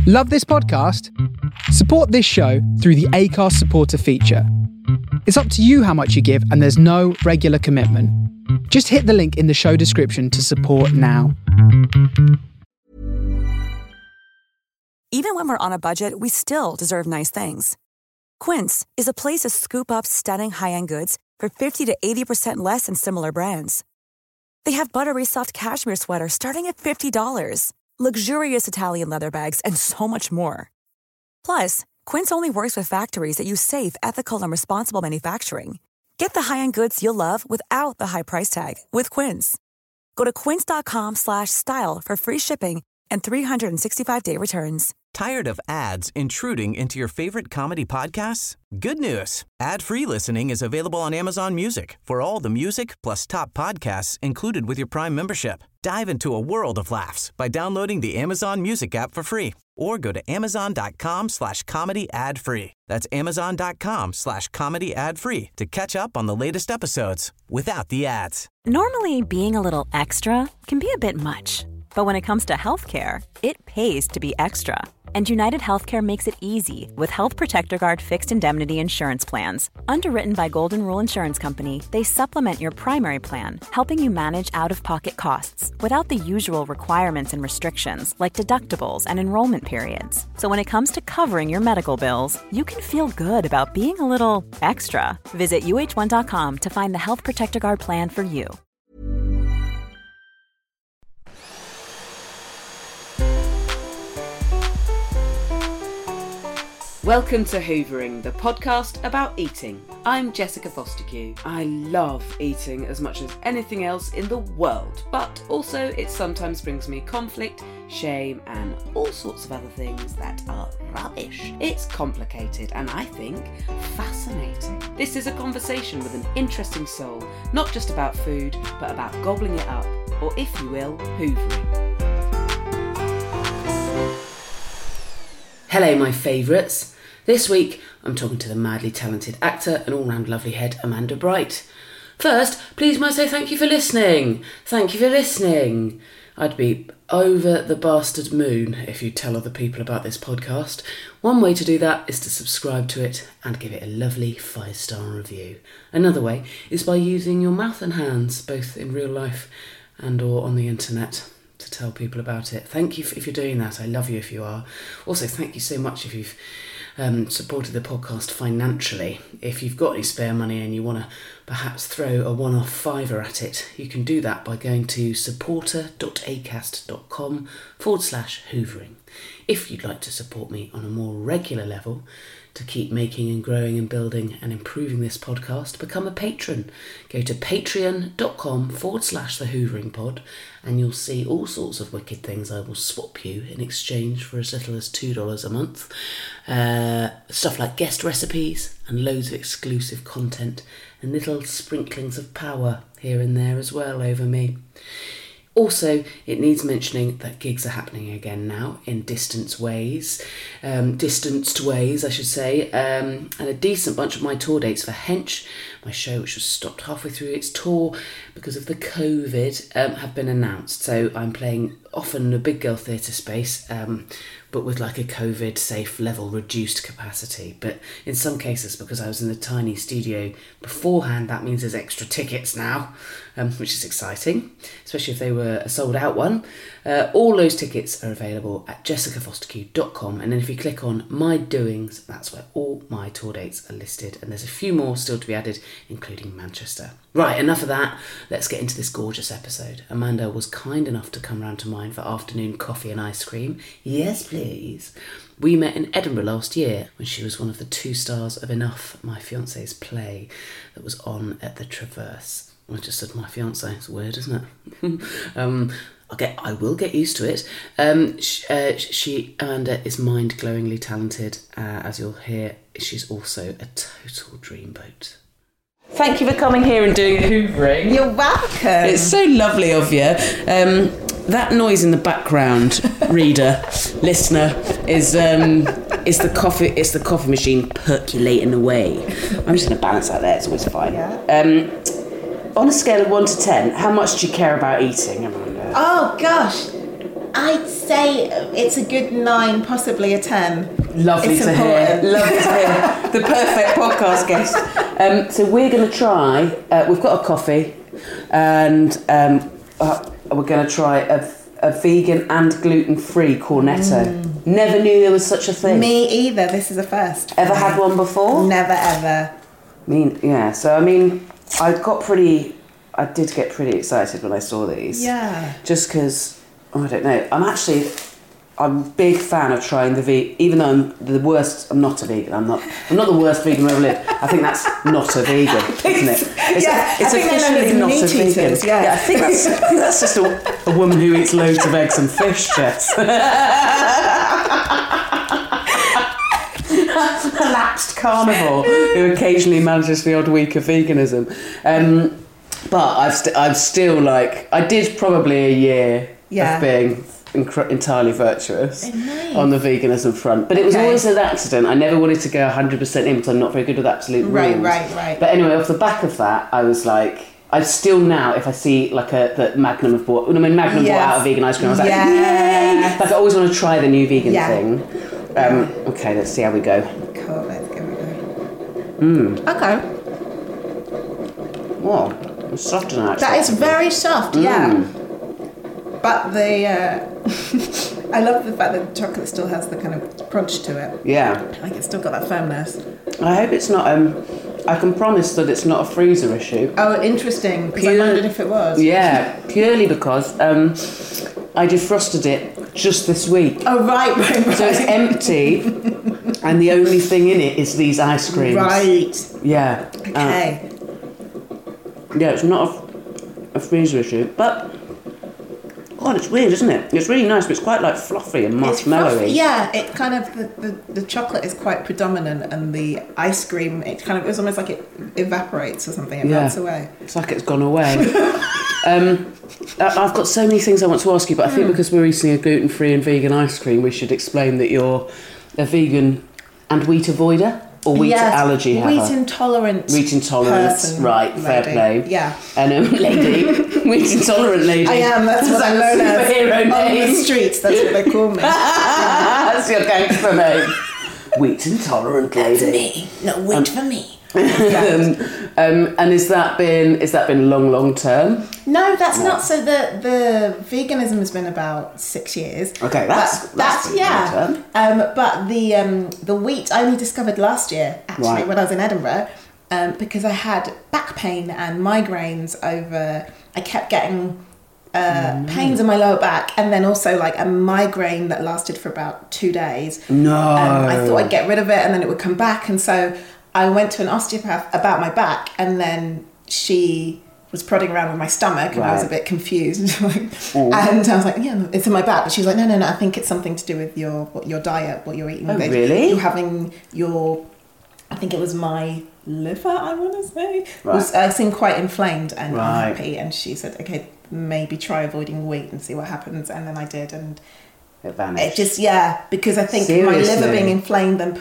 Love this podcast? Support this show through the Acast supporter feature. It's up to you how much you give, and there's no regular commitment. Just hit the link in the show description to support now. Even when we're on a budget, we still deserve nice things. Quince is a place to scoop up stunning high-end goods for 50 to 80% less than similar brands. They have buttery soft cashmere sweaters starting at $50, luxurious Italian leather bags, and so much more. Plus, Quince only works with factories that use safe, ethical, and responsible manufacturing. Get the high-end goods you'll love without the high price tag with Quince. Go to quince.com/style for free shipping and 365-day returns. Tired of ads intruding into your favorite comedy podcasts? Good news. Ad-free listening is available on Amazon Music for all the music plus top podcasts included with your Prime membership. Dive into a world of laughs by downloading the Amazon Music app for free or go to amazon.com/comedy ad-free. That's amazon.com/comedy ad-free to catch up on the latest episodes without the ads. Normally, being a little extra can be a bit much. But when it comes to healthcare, it pays to be extra. And United Healthcare makes it easy with Health Protector Guard fixed indemnity insurance plans. Underwritten by Golden Rule Insurance Company, they supplement your primary plan, helping you manage out-of-pocket costs without the usual requirements and restrictions like deductibles and enrollment periods. So when it comes to covering your medical bills, you can feel good about being a little extra. Visit uh1.com to find the Health Protector Guard plan for you. Welcome to Hoovering, the podcast about eating. I'm Jessica Fostekew. I love eating as much as anything else in the world, but also it sometimes brings me conflict, shame, and all sorts of other things that are rubbish. It's complicated and I think fascinating. This is a conversation with an interesting soul, not just about food, but about gobbling it up, or if you will, hoovering. Hello, my favourites. This week, I'm talking to the madly talented actor and all-round lovely head, Amanda Bright. First, please may I say thank you for listening. Thank you for listening. I'd be over the bastard moon if you tell other people about this podcast. One way to do that is to subscribe to it and give it a lovely 5-star review. Another way is by using your mouth and hands, both in real life and or on the internet, to tell people about it. Thank you if you're doing that. I love you if you are. Also, thank you so much if you've supported the podcast financially. If you've got any spare money and you want to perhaps throw a one-off $5 at it, you can do that by going to supporter.acast.com/hoovering. If you'd like to support me on a more regular level to keep making and growing and building and improving this podcast, become a patron. Go to patreon.com/thehooveringpod and you'll see all sorts of wicked things I will swap you in exchange for as little as $2 a month. Stuff like guest recipes and loads of exclusive content and little sprinklings of power here and there as well over me. Also, it needs mentioning that gigs are happening again now in distanced ways, and a decent bunch of my tour dates for Hench, my show which was stopped halfway through its tour because of the COVID, have been announced. So I'm playing often in a big girl theatre space, but with like a COVID safe level reduced capacity. But in some cases, because I was in the tiny studio beforehand, that means there's extra tickets now, which is exciting, especially if they were a sold out one. All those tickets are available at jessicafostekew.com, and then if you click on My Doings, that's where all my tour dates are listed, and there's a few more still to be added, including Manchester. Right, enough of that. Let's get into this gorgeous episode. Amanda was kind enough to come round to mine for afternoon coffee and ice cream. Yes, please. We met in Edinburgh last year when she was one of the 2 stars of Enough, my fiance's play that was on at the Traverse. I just said my fiance. It's weird, isn't it? I will get used to it. Amanda is mind-glowingly talented. As you'll hear, she's also a total dreamboat. Thank you for coming here and doing hoovering. You're welcome. It's so lovely of you. That noise in the background, reader, listener, is the coffee. It's the coffee machine percolating away. I'm just going to balance that there. It's always fine. Yeah. On a scale of 1 to 10, how much do you care about eating, Amanda? Oh gosh, I'd say it's a good 9, possibly a 10. Lovely It's to important. hear. Lovely to hear. The perfect podcast guest. So we're going to try. We've got a coffee, and we're going to try a vegan and gluten-free cornetto. Never knew there was such a thing. Me either. This is a first. Ever had one before? Never ever. So I did get pretty excited when I saw these. Yeah. Just because, I don't know. I'm a big fan of trying even though I'm the worst. I'm not a vegan. I'm not the worst vegan I've ever lived. I think that's not a vegan, isn't it? It's officially not a vegan. Yeah. I think that's just a woman who eats loads of eggs and fish, Jess. A lapsed carnivore who occasionally manages the odd week of veganism. But I'm still like, I did probably a year of being entirely virtuous on the veganism front. But it was always an accident. I never wanted to go 100% in because I'm not very good with absolute rules. Right. But anyway, off the back of that, I was like, I still now, if I see like that Magnum have bought, Magnum bought out a vegan ice cream, I was like, yay! Like I always want to try the new vegan thing. Okay, let's see how we go. Cool, let's go. Okay. Whoa, it's soft tonight. That is very soft, yeah. But the I love the fact that the chocolate still has the kind of crunch to it. Yeah. Like it's still got that firmness. I hope it's not. I can promise that it's not a freezer issue. Oh, interesting. Because I wondered if it was. Yeah, purely because I defrosted it just this week. Oh, right. So it's empty, and the only thing in it is these ice creams. Right. Yeah. Okay. Yeah, it's not a freezer issue, but God, it's weird, isn't it? It's really nice, but it's quite like fluffy and marshmallowy. Yeah, it kind of the chocolate is quite predominant, and the ice cream it's almost like it evaporates or something. It melts away. It's like it's gone away. I've got so many things I want to ask you, but I think because we're eating a gluten-free and vegan ice cream, we should explain that you're a vegan and wheat avoider. Or wheat allergy haver? Wheat intolerant. Wheat intolerance, person, right, fair play. Yeah. And lady, wheat intolerant lady. I am, that's what I'm known as. Superhero On name. the streets, that's what they call me. That's your gangster name. Wheat intolerant lady. That's me. No, wheat for me. And has that been long term? No, that's not. So the veganism has been about 6 years. Okay, that's yeah. But the wheat I only discovered last year actually when I was in Edinburgh, because I had back pain and migraines over. I kept getting pains in my lower back, and then also like a migraine that lasted for about 2 days. No. I thought I'd get rid of it, and then it would come back, and so I went to an osteopath about my back, and then she was prodding around with my stomach, and I was a bit confused. And I was like, yeah, it's in my back. But she was like, no, I think it's something to do with your diet, what you're eating. Oh, really? You're having I think it was my liver, I want to say. Right. I seemed quite inflamed and unhappy. And she said, okay, maybe try avoiding wheat and see what happens. And then I did, and it vanished. It just, because I think my liver being inflamed then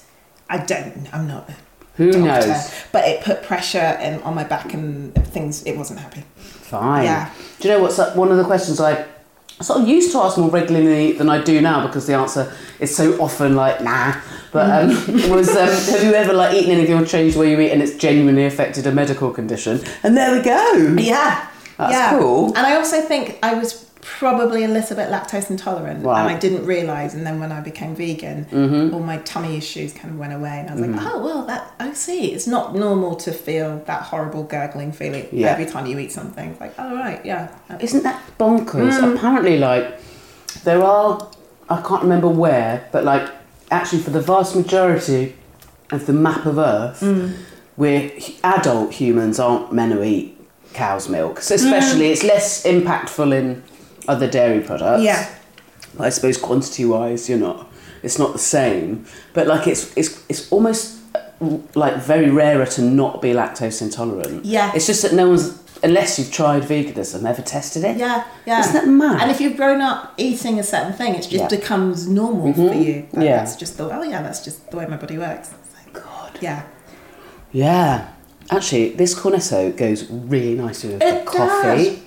I'm not a Who doctor, knows? but it put pressure on my back and things. It wasn't happy. Fine. Yeah. Do you know what's one of the questions I sort of used to ask more regularly than I do now, because the answer is so often like nah. But was have you ever like eaten anything or changed the way you eat and it's genuinely affected a medical condition? And there we go. Yeah. That's cool. And I also think I was probably a little bit lactose intolerant, and I didn't realise. And then when I became vegan, all my tummy issues kind of went away, and I was like, oh well, I see. It's not normal to feel that horrible gurgling feeling every time you eat something. It's like, oh right, yeah. Isn't that bonkers? Apparently, like there are, I can't remember where, but like actually for the vast majority of the map of Earth, where adult humans aren't meant to eat cow's milk. So especially it's less impactful in other dairy products. Yeah. But I suppose quantity-wise, it's not the same. But like it's almost like very rarer to not be lactose intolerant. Yeah. It's just that no one's, unless you've tried veganism, ever tested it. Yeah. Isn't that mad? And if you've grown up eating a certain thing, it just becomes normal for you. That's just that's just the way my body works. It's like, God. Yeah. Yeah. Actually, this cornetto goes really nicely with the coffee.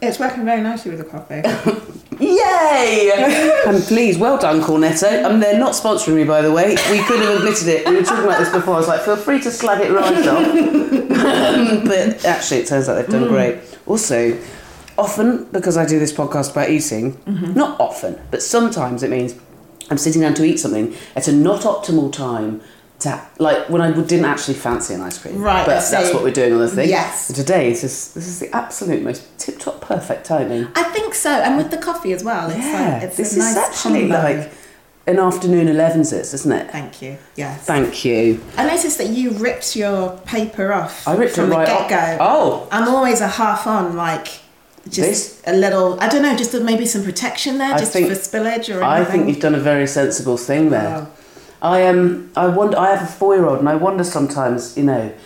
It's working very nicely with the coffee. Yay! I'm pleased. Well done, Cornetto. They're not sponsoring me, by the way. We could have admitted it. We were talking about this before. I was like, feel free to slag it right off. But actually, it turns out they've done great. Also, often, because I do this podcast about eating, not often, but sometimes it means I'm sitting down to eat something at a not optimal time. Like when I didn't actually fancy an ice cream, right? But that's what we're doing on the thing. Yes. And today, this is the absolute most tip-top perfect timing. I think so, and with the coffee as well. It's this a nice is actually combo. like an afternoon 11s, isn't it? Thank you. Yes. Thank you. I noticed that you ripped your paper off. I ripped from it right the get-go. Oh. I'm always a half on, like. Just a little, I don't know, just maybe some protection there, for spillage or anything. I think you've done a very sensible thing there. Wow. I wonder. I have a 4-year-old, and I wonder sometimes,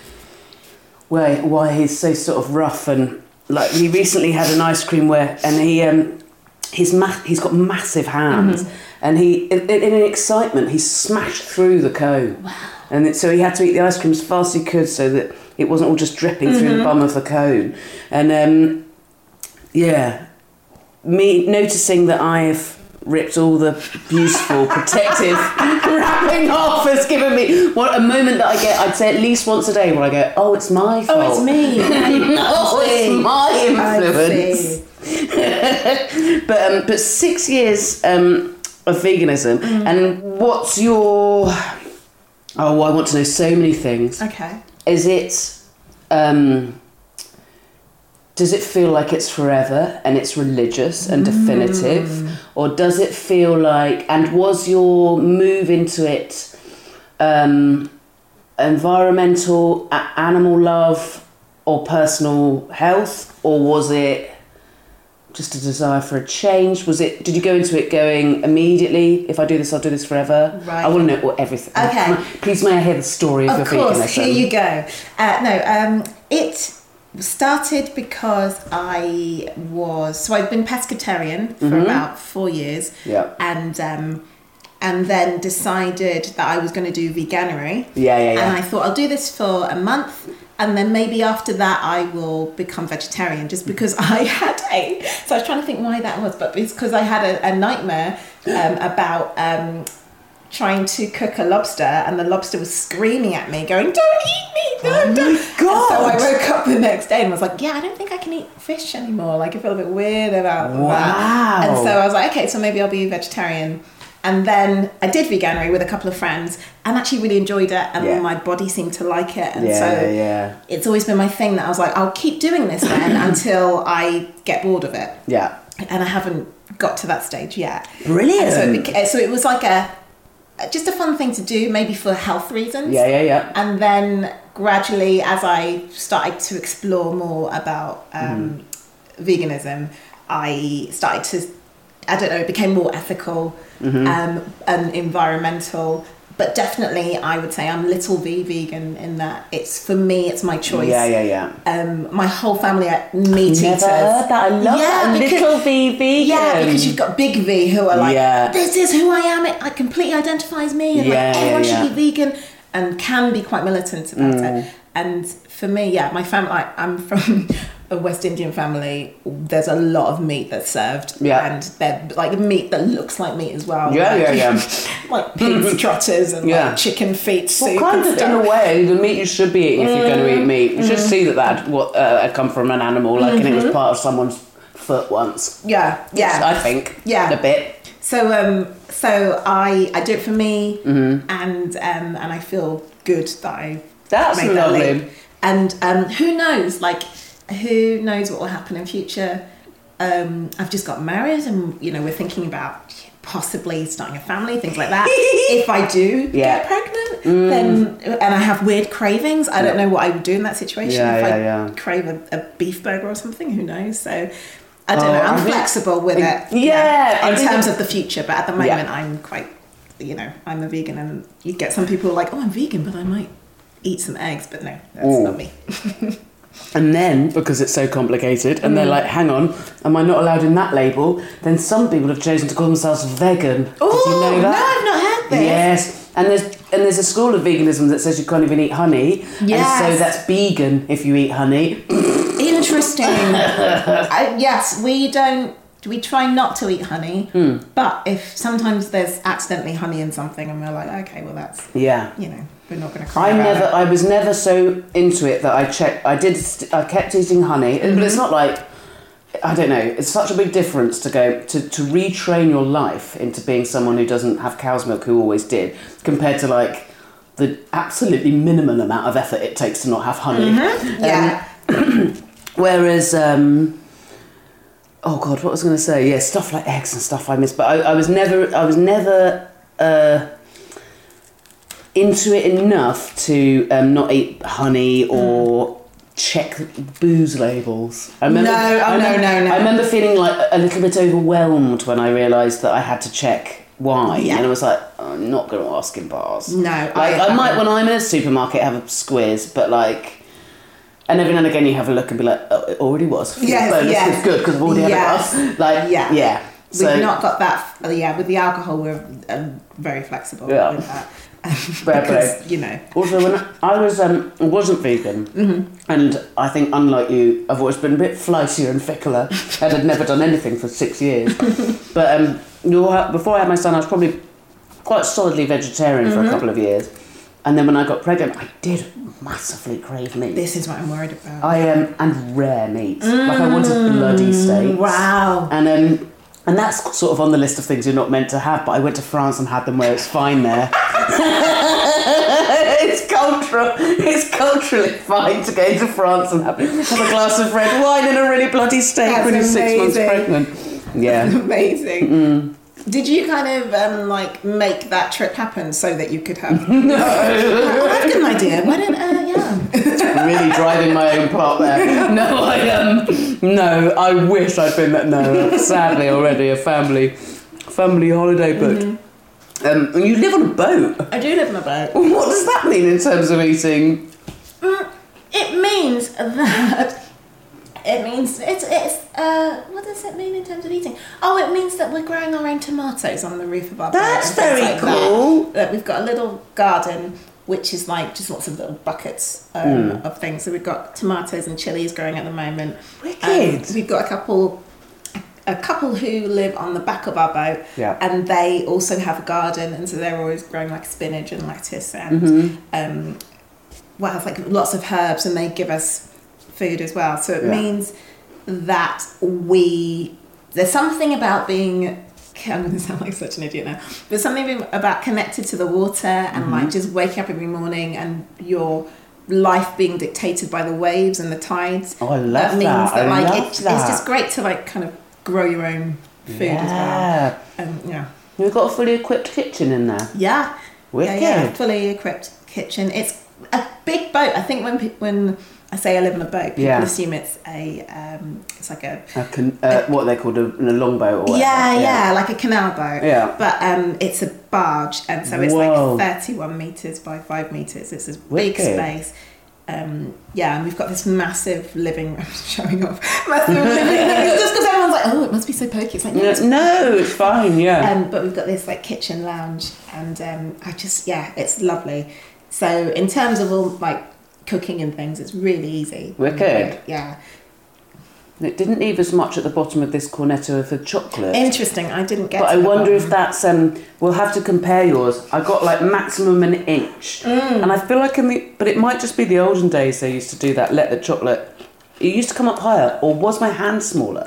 why he's so sort of rough. And like he recently had an ice cream and he's got massive hands, and he in an excitement he smashed through the cone. Wow. And so he had to eat the ice cream as fast as he could so that it wasn't all just dripping through the bum of the cone. And me noticing that I've ripped all the beautiful protective wrapping off has given me a moment that I get, I'd say at least once a day, where I go, oh, it's my fault. Oh, it's me. Oh, it's my influence. But 6 years of veganism, and what's your... Oh, I want to know so many things. Okay. Is it... does it feel like it's forever and it's religious and definitive? Or does it feel like... And was your move into it environmental, animal love or personal health? Or was it just a desire for a change? Did you go into it going immediately, if I do this, I'll do this forever? Right. I want to know everything. Okay. Please may I hear the story of your veganism? Of course, here you go. It started because I'd been pescatarian for about 4 years, and then decided that I was going to do veganuary. And I thought I'll do this for a month, and then maybe after that I will become vegetarian. Just because so I was trying to think why that was, but it's because I had a nightmare about trying to cook a lobster, and the lobster was screaming at me going, don't eat me, no, don't. My God. And so I woke up the next day and was like, I don't think I can eat fish anymore, like I feel a bit weird about that. And so I was like, okay, so maybe I'll be a vegetarian. And then I did veganuary with a couple of friends and actually really enjoyed it, and my body seemed to like it, and it's always been my thing that I was like, I'll keep doing this then until I get bored of it. And I haven't got to that stage yet. Brilliant. So it was like just a fun thing to do, maybe for health reasons. And then gradually, as I started to explore more about veganism, I started to, it became more ethical and environmental. But definitely, I would say I'm little v vegan in that it's my choice. My whole family are meat eaters. Never heard that. I love that. Little v vegan. Yeah, because you've got big V who are like, this is who I am. It completely identifies me, and everyone should be vegan, and can be quite militant about it. And for me, my family, I'm from a West Indian family. There's a lot of meat that's served, and they're like meat that looks like meat as well. Like pig's trotters and like chicken feet soup. Well, kind of in a way, the meat you should be eating if you're going to eat meat. You should see that had come from an animal, like, and it was part of someone's foot once. I think. A bit. So I do it for me, and I feel good that That's made lovely. that leap. And who knows what will happen in future. I've just got married, and we're thinking about possibly starting a family, things like that. If I do get pregnant, then, and I have weird cravings, I don't know what I would do in that situation. If I crave a beef burger or something, who knows? So I don't know. I'm flexible with it. In terms of the future, but at the moment I'm quite, I'm a vegan, and you get some people like, oh, I'm vegan, but I might eat some eggs, but no, that's not me. And then, because it's so complicated, and they're like, hang on, am I not allowed in that label? Then some people have chosen to call themselves vegan. Did you know that? No, I've not heard this. Yes. And there's a school of veganism that says you can't even eat honey. Yes. And so that's vegan if you eat honey. Interesting. interesting. Yes, we try not to eat honey, but if sometimes there's accidentally honey in something and we're like, okay, well that's, we're not going to cry about it. I was never so into it that I kept eating honey, but it's not like, I don't know, it's such a big difference to go to retrain your life into being someone who doesn't have cow's milk, who always did, compared to like the absolutely minimal amount of effort it takes to not have honey. Whereas, oh God, what was I going to say? Yeah, stuff like eggs and stuff I miss, but I was never into it enough to not eat honey or check booze labels. I remember feeling like a little bit overwhelmed when I realised that I had to check wine, and I was like, I'm not going to ask in bars. No, I might when I'm in a supermarket have a squiz, but like, and every now and again you have a look and be like, oh, it already was. Yes. It's good because I've already had a glass. Like, So, we've not got that. With the alcohol, we're very flexible with that. Because, Also, when I wasn't vegan, and I think, unlike you, I've always been a bit flightier and fickler, and I'd never done anything for 6 years. But before I had my son, I was probably quite solidly vegetarian for a couple of years. And then when I got pregnant, I did massively crave meat. This is what I'm worried about. And rare meat. Like, I wanted bloody steaks. Wow. And that's sort of on the list of things you're not meant to have, but I went to France and had them where it's fine there. It's culturally fine to go into France and have a glass of red wine and a really bloody steak when you're 6 months pregnant. Yeah. That's amazing. Did you kind of make that trip happen so that you could have? No. That's a good idea. Why don't Really driving my own plot there. No, I wish I'd been that. No, sadly already a family holiday booked. And you live on a boat. I do live on a boat. What does that mean in terms of eating? It means that. It means it's what does it mean in terms of eating? Oh, it means that we're growing our own tomatoes on the roof of our boat. That's very cool. That we've got a little garden which is like just lots of little buckets of things. So we've got tomatoes and chilies growing at the moment. Wicked. We've got a couple who live on the back of our boat, and they also have a garden, and so they're always growing like spinach and lettuce and like lots of herbs, and they give us food as well. So it means that there's something about being, I'm going to sound like such an idiot now, there's something about connected to the water and like just waking up every morning and your life being dictated by the waves and the tides. Oh, I love that. Means that like it's just great to like kind of grow your own food as well. And you've got a fully equipped kitchen in there. Yeah. Wicked. Yeah, fully equipped kitchen. It's a big boat. I think when I say I live on a boat, people assume it's it's like what they called a longboat or whatever. Yeah, like a canal boat. Yeah. But it's a barge, and so it's like 31 metres by 5 metres. It's this big space. And we've got this massive living room showing off. Massive living room. Just because everyone's like, oh, it must be so pokey. It's like, no, it's fine, but we've got this like kitchen lounge, and it's lovely. So in terms of all like cooking and things, it's really easy. Wicked. Yeah. It didn't leave as much at the bottom of this cornetto for chocolate. Interesting, I didn't get. But I wonder if that's we'll have to compare yours. I got like maximum an inch, and I feel like but it might just be the olden days they used to do that. Let the chocolate. It used to come up higher, or was my hand smaller?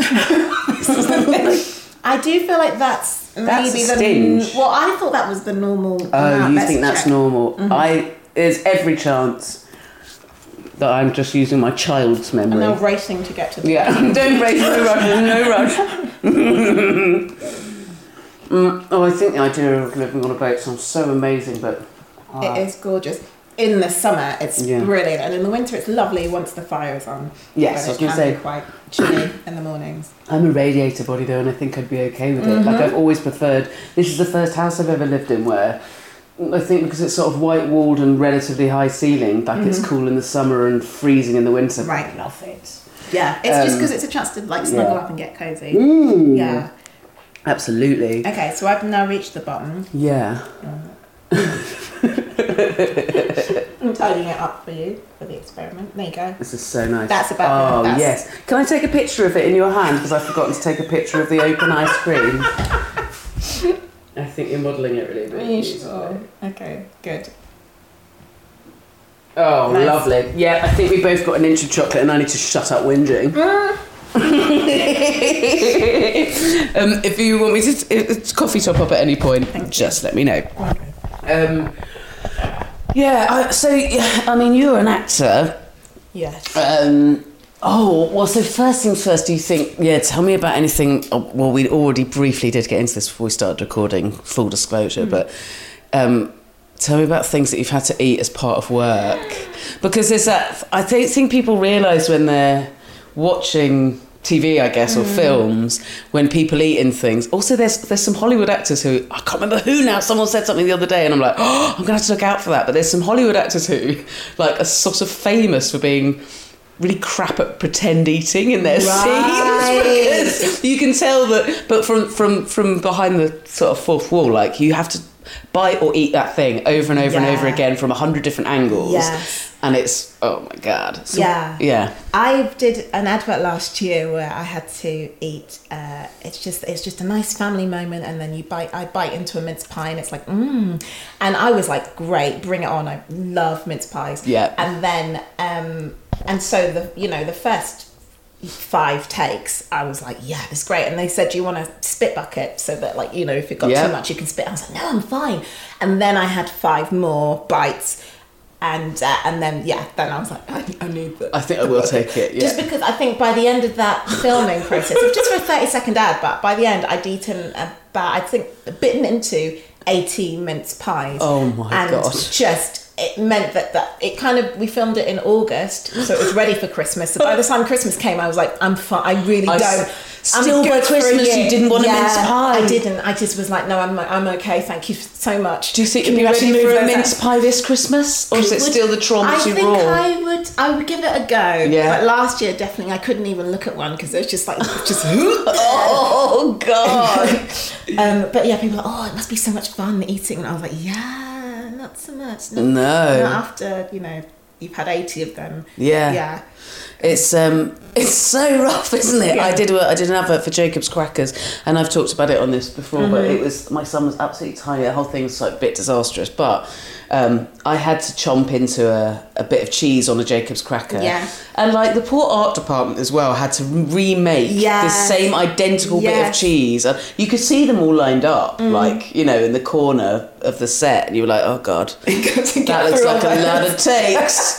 I do feel like that's maybe a stinge. Well, I thought that was the normal. Oh, you think that's normal? There's every chance that I'm just using my child's memory. And now racing to get to the don't race, no rush, no rush. I think the idea of living on a boat sounds so amazing, but it is gorgeous. In the summer, it's brilliant, and in the winter, it's lovely once the fire is on. Yes, I was going to say, quite chilly in the mornings. I'm a radiator body though, and I think I'd be okay with it. Like I've always preferred. This is the first house I've ever lived in where. I think because it's sort of white-walled and relatively high-ceilinged, like it's cool in the summer and freezing in the winter. Right. I love it. Yeah, it's just because it's a chance to like snuggle up and get cosy. Yeah. Absolutely. Okay, so I've now reached the bottom. Yeah. I'm tidying it up for you for the experiment. There you go. This is so nice. That's about Oh, yes. Can I take a picture of it in your hand? Because I've forgotten to take a picture of the open ice cream. I think you're modelling it really Are you sure? Okay, good. Oh, Nice. lovely. Yeah, I think we both got an inch of chocolate and I need to shut up whinging. If you want me to coffee top up at any point, just let me know. You're an actor. Yes. So first things first, do you think, tell me about anything, well, we already briefly did get into this before we started recording, full disclosure, but tell me about things that you've had to eat as part of work. Because there's that, I don't think people realise when they're watching TV, I guess, or films, when people eat in things. Also, there's some Hollywood actors who, I can't remember who now, someone said something the other day and I'm like, I'm going to have to look out for that. But there's some Hollywood actors who, like, are sort of famous for being really crap at pretend eating in their scenes, because you can tell that, but from behind the sort of fourth wall, like, you have to bite or eat that thing over and over and over again from 100 different angles. Yes. And it's, oh my God. So, yeah. I did an advert last year where I had to eat, it's just a nice family moment, and then I bite into a mince pie and it's like, and I was like, great, bring it on. I love mince pies. Yeah. And then, and so the first 5 takes, I was like, yeah, that's great. And they said, do you want a spit bucket so that, like, if it got too much, you can spit. I was like, no, I'm fine. And then I had 5 more bites. And then I was like, I need that. I think I will take it, yeah. Just because I think by the end of that filming process, it was just for a 30-second ad, but by the end I'd eaten bitten into 80 mince pies. Oh my God. And it meant that it kind of, we filmed it in August, so it was ready for Christmas. So by the time Christmas came, I was like, I'm fine. I really don't. Still by Christmas, you didn't want a mince pie. I didn't. I just was like, no, I'm okay. Thank you so much. Do you think you'd be ready for a mince pie this Christmas, or is it still the trauma too raw? I would give it a go. Yeah. But last year, definitely, I couldn't even look at one because it was just like, oh God. But yeah, people are like, oh, it must be so much fun eating, and I was like, yeah. Not so much. No. Not after, you've had 80 of them. Yeah. Yeah. It's so rough, isn't it? Yeah. I did an advert for Jacob's Crackers, and I've talked about it on this before, but my son was absolutely tiny. The whole thing was like a bit disastrous, but I had to chomp into a bit of cheese on a Jacob's Cracker. Yeah. And like the poor art department as well had to remake the same identical bit of cheese. You could see them all lined up, like, in the corner of the set, and you were like, oh God, that looks like a lot of takes.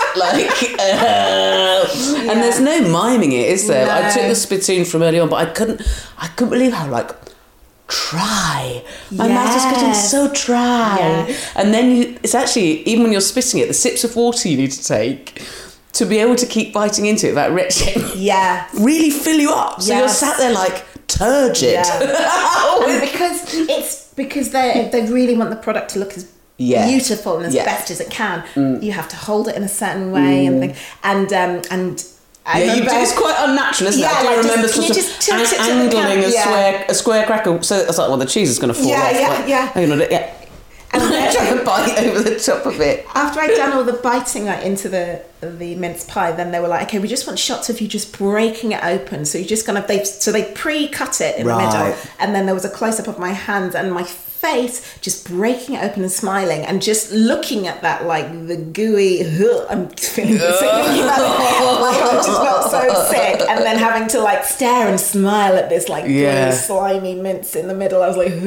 And there's no miming it, is there? No. I took the spittoon from early on, but I couldn't believe how dry. My mouth is getting so dry. Yeah. And then it's actually, even when you're spitting it, the sips of water you need to take to be able to keep biting into it without retching. Yeah. Really fill you up. So you're sat there like turgid. Yeah. And because they really want the product to look as beautiful and as best as it can. You have to hold it in a certain way and think, it's quite unnatural, isn't it? I do remember sort of angling a square cracker. So it's like, well, the cheese is going to fall off. Hang on, and then try and bite over the top of it. After I'd done all the biting into the mince pie, then they were like, okay, we just want shots of you just breaking it open. So you just they pre-cut it in the middle, and then there was a close-up of my hands and my face just breaking it open and smiling and just looking at that, like the gooey I'm feeling sick I just felt so sick, and then having to like stare and smile at this like gooey, slimy mince in the middle. I was like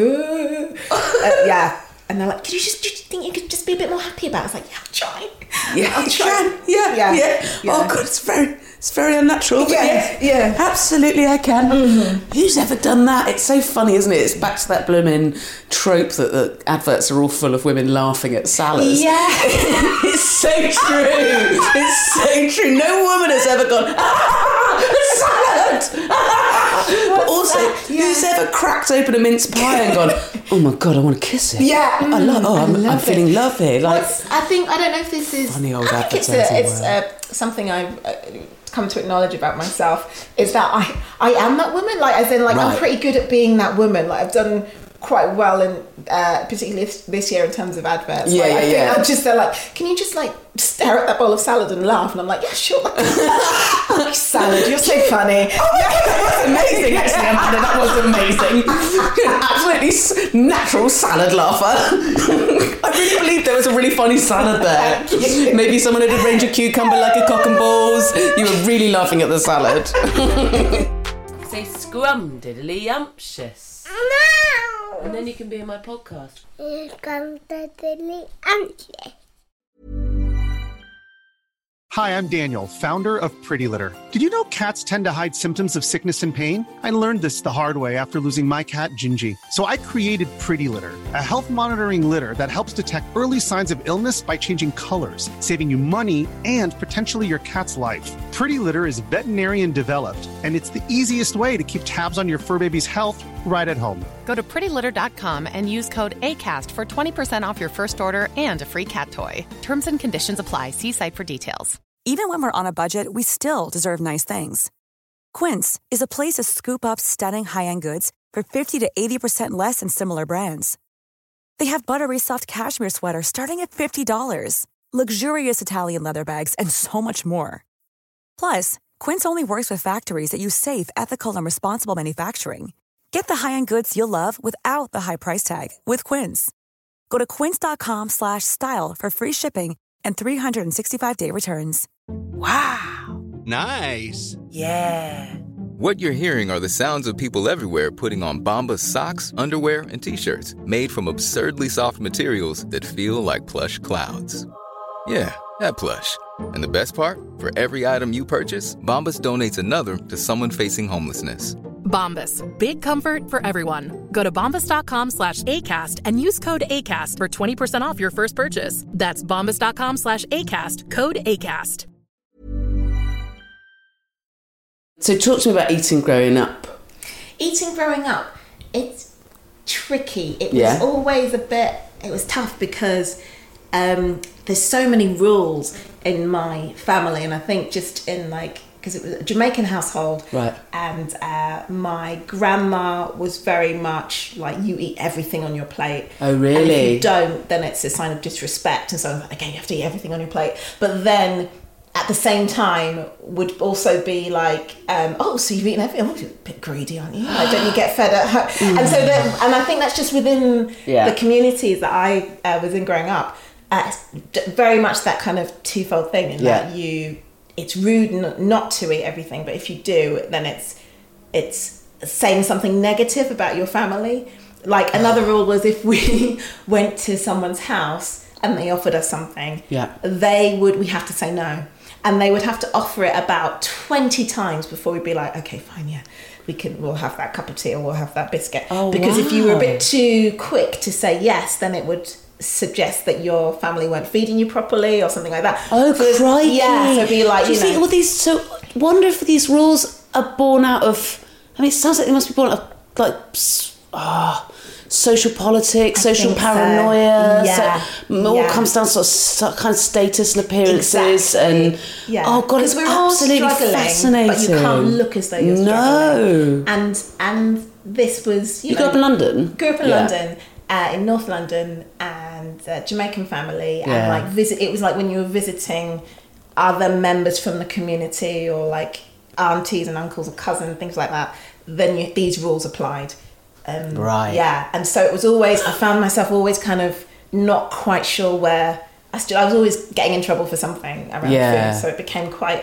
and they're like, do you think you could just be a bit more happy about it? I was like, yeah, I'll try. Yeah. Oh God, it's very unnatural. But absolutely I can. Who's ever done that? It's so funny, isn't it? It's back to that blooming trope that the adverts are all full of women laughing at salads. Yeah. It's so true. It's so true. No woman has ever gone, salad! But also, who's ever cracked open a mince pie and gone, oh my God, I want to kiss it. Yeah. I'm feeling love here. Like, I don't know if this is... Funny old advertising it's something I've come to acknowledge about myself, is that I am that woman. Like, as in, like, I'm pretty good at being that woman. Like, I've done quite well in particularly this year in terms of adverts. Yeah, like, yeah, I think they're like, can you just like stare at that bowl of salad and laugh? And I'm like, yeah, sure. Salad, you're so funny. That was amazing, actually, Amanda. That was amazing. Absolutely natural salad laugher. I really believe there was a really funny salad there. Maybe someone had arranged a cucumber like a cock and balls. You were really laughing at the salad. Say scrum-diddly-umptious. No! And then you can be in my podcast. Scrum-diddly-umptious. Hi, I'm Daniel, founder of Pretty Litter. Did you know cats tend to hide symptoms of sickness and pain? I learned this the hard way after losing my cat, Gingy. So I created Pretty Litter, a health monitoring litter that helps detect early signs of illness by changing colors, saving you money and potentially your cat's life. Pretty Litter is veterinarian developed, and it's the easiest way to keep tabs on your fur baby's health right at home. Go to prettylitter.com and use code ACAST for 20% off your first order and a free cat toy. Terms and conditions apply. See site for details. Even when we're on a budget, we still deserve nice things. Quince is a place to scoop up stunning high-end goods for 50 to 80% less than similar brands. They have buttery soft cashmere sweaters starting at $50, luxurious Italian leather bags, and so much more. Plus, Quince only works with factories that use safe, ethical, and responsible manufacturing. Get the high-end goods you'll love without the high price tag with Quince. Go to quince.com/style for free shipping and 365-day returns. Wow. Nice. Yeah. What you're hearing are the sounds of people everywhere putting on Bombas socks, underwear, and T-shirts made from absurdly soft materials that feel like plush clouds. Yeah, that plush. And the best part? For every item you purchase, Bombas donates another to someone facing homelessness. Bombas. Big comfort for everyone. Go to bombas.com/ACAST and use code ACAST for 20% off your first purchase. That's bombas.com/ACAST. Code ACAST. So talk to me about eating growing up. Eating growing up, it's tricky. It was Yeah. always it was tough because there's so many rules in my family, and I think just in because it was a Jamaican household, Right. And my grandma was very much like, you eat everything on your plate. Oh, really? And if you don't, then it's a sign of disrespect. And so I was like, okay, you have to eat everything on your plate. But then at the same time would also be like, oh, so you've eaten everything? Oh, you're a bit greedy, aren't you? Like, don't you get fed at home? And so then, and I think that's just within the communities that I was in growing up. Very much that kind of twofold thing in that it's rude not to eat everything, but if you do, then it's saying something negative about your family. Like another rule was if we went to someone's house and they offered us something, we have to say no. And they would have to offer it about 20 times before we'd be like, okay, fine, yeah, we'll have that cup of tea or we'll have that biscuit. Oh, because if you were a bit too quick to say yes, then it would suggest that your family weren't feeding you properly or something like that. Oh, crikey. Yeah, so it'd be like, Do you think all these, so wonder if these rules are born out of, I mean, it sounds like they must be born out of like, social politics, social paranoia. All comes down to sort of kind of status and appearances. And oh god, it's we're absolutely all struggling, fascinating. But you can't look as though you're struggling. And this was you grew up in London. Grew up in London, in North London, and Jamaican family, and like it was like when you were visiting other members from the community or like aunties and uncles or cousins, things like that. Then these rules applied. Right. Yeah, and so it was always, I found myself always kind of not quite sure where, I was always getting in trouble for something around food, so it became quite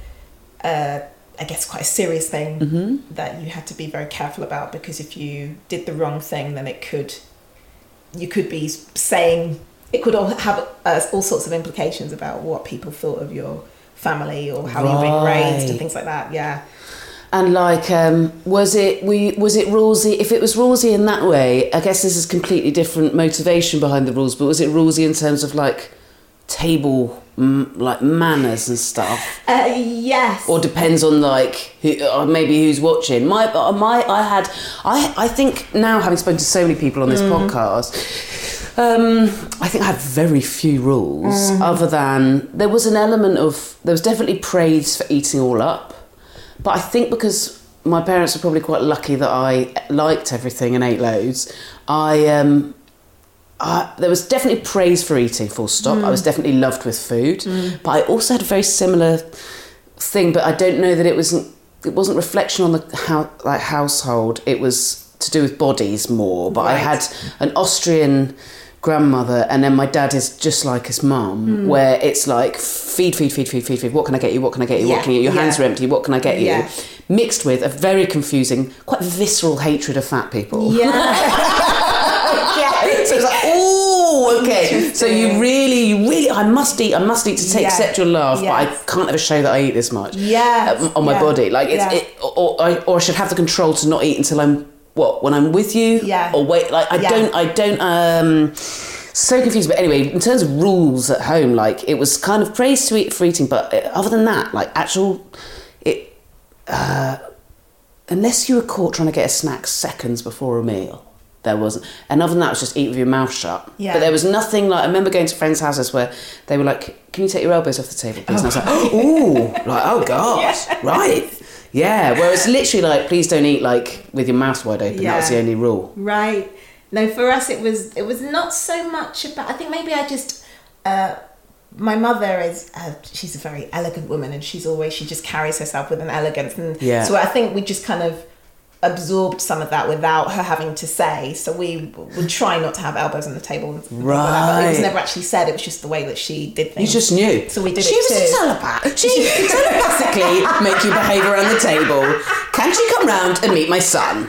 I guess quite a serious thing that you had to be very careful about, because if you did the wrong thing, then you could be saying, it could all have all sorts of implications about what people thought of your family or how you've been raised and things like that, And like, was it rulesy? If it was rulesy in that way, I guess this is completely different motivation behind the rules. But was it rulesy in terms of like table, like manners and stuff? Yes. Or depends on like maybe who's watching. I think now, having spoken to so many people on this podcast, I think I had very few rules other than there was definitely praise for eating all up. But I think because my parents were probably quite lucky that I liked everything and ate loads. There was definitely praise for eating, full stop. I was definitely loved with food. But I also had a very similar thing, but I don't know that it wasn't reflection on the household. It was to do with bodies more. But I had an Austrian grandmother, and then my dad is just like his mum, where it's like feed. What can I get you? What can I get you? What can I get you? Your hands are empty. What can I get you? Mixed with a very confusing, quite visceral hatred of fat people. So it's like, oh, okay. So you really, I must eat to accept your love, but I can't ever show that I eat this much on my body. Like or I should have the control to not eat until I'm when I'm with you, or wait. Like I don't. So confused. But anyway, in terms of rules at home, like it was kind of praise to eat for eating, but other than that, like unless you were caught trying to get a snack seconds before a meal, there wasn't. And other than that, it was just eat with your mouth shut. But there was nothing like, I remember going to friends' houses where they were like, can you take your elbows off the table, please? And I was like, oh God, right. Yeah, whereas literally like, please don't eat like with your mouth wide open. That was the only rule. Right. No, for us it was not so much about, I think maybe I just, my mother is, she's a very elegant woman, and she just carries herself with an elegance. And so I think we just kind of absorbed some of that without her having to say. So we would try not to have elbows on the table. And right. It was never actually said. It was just the way that she did things. You just knew. So we did she it too. She was a telepath. She could telepathically make you behave around the table. Can she come round and meet my son?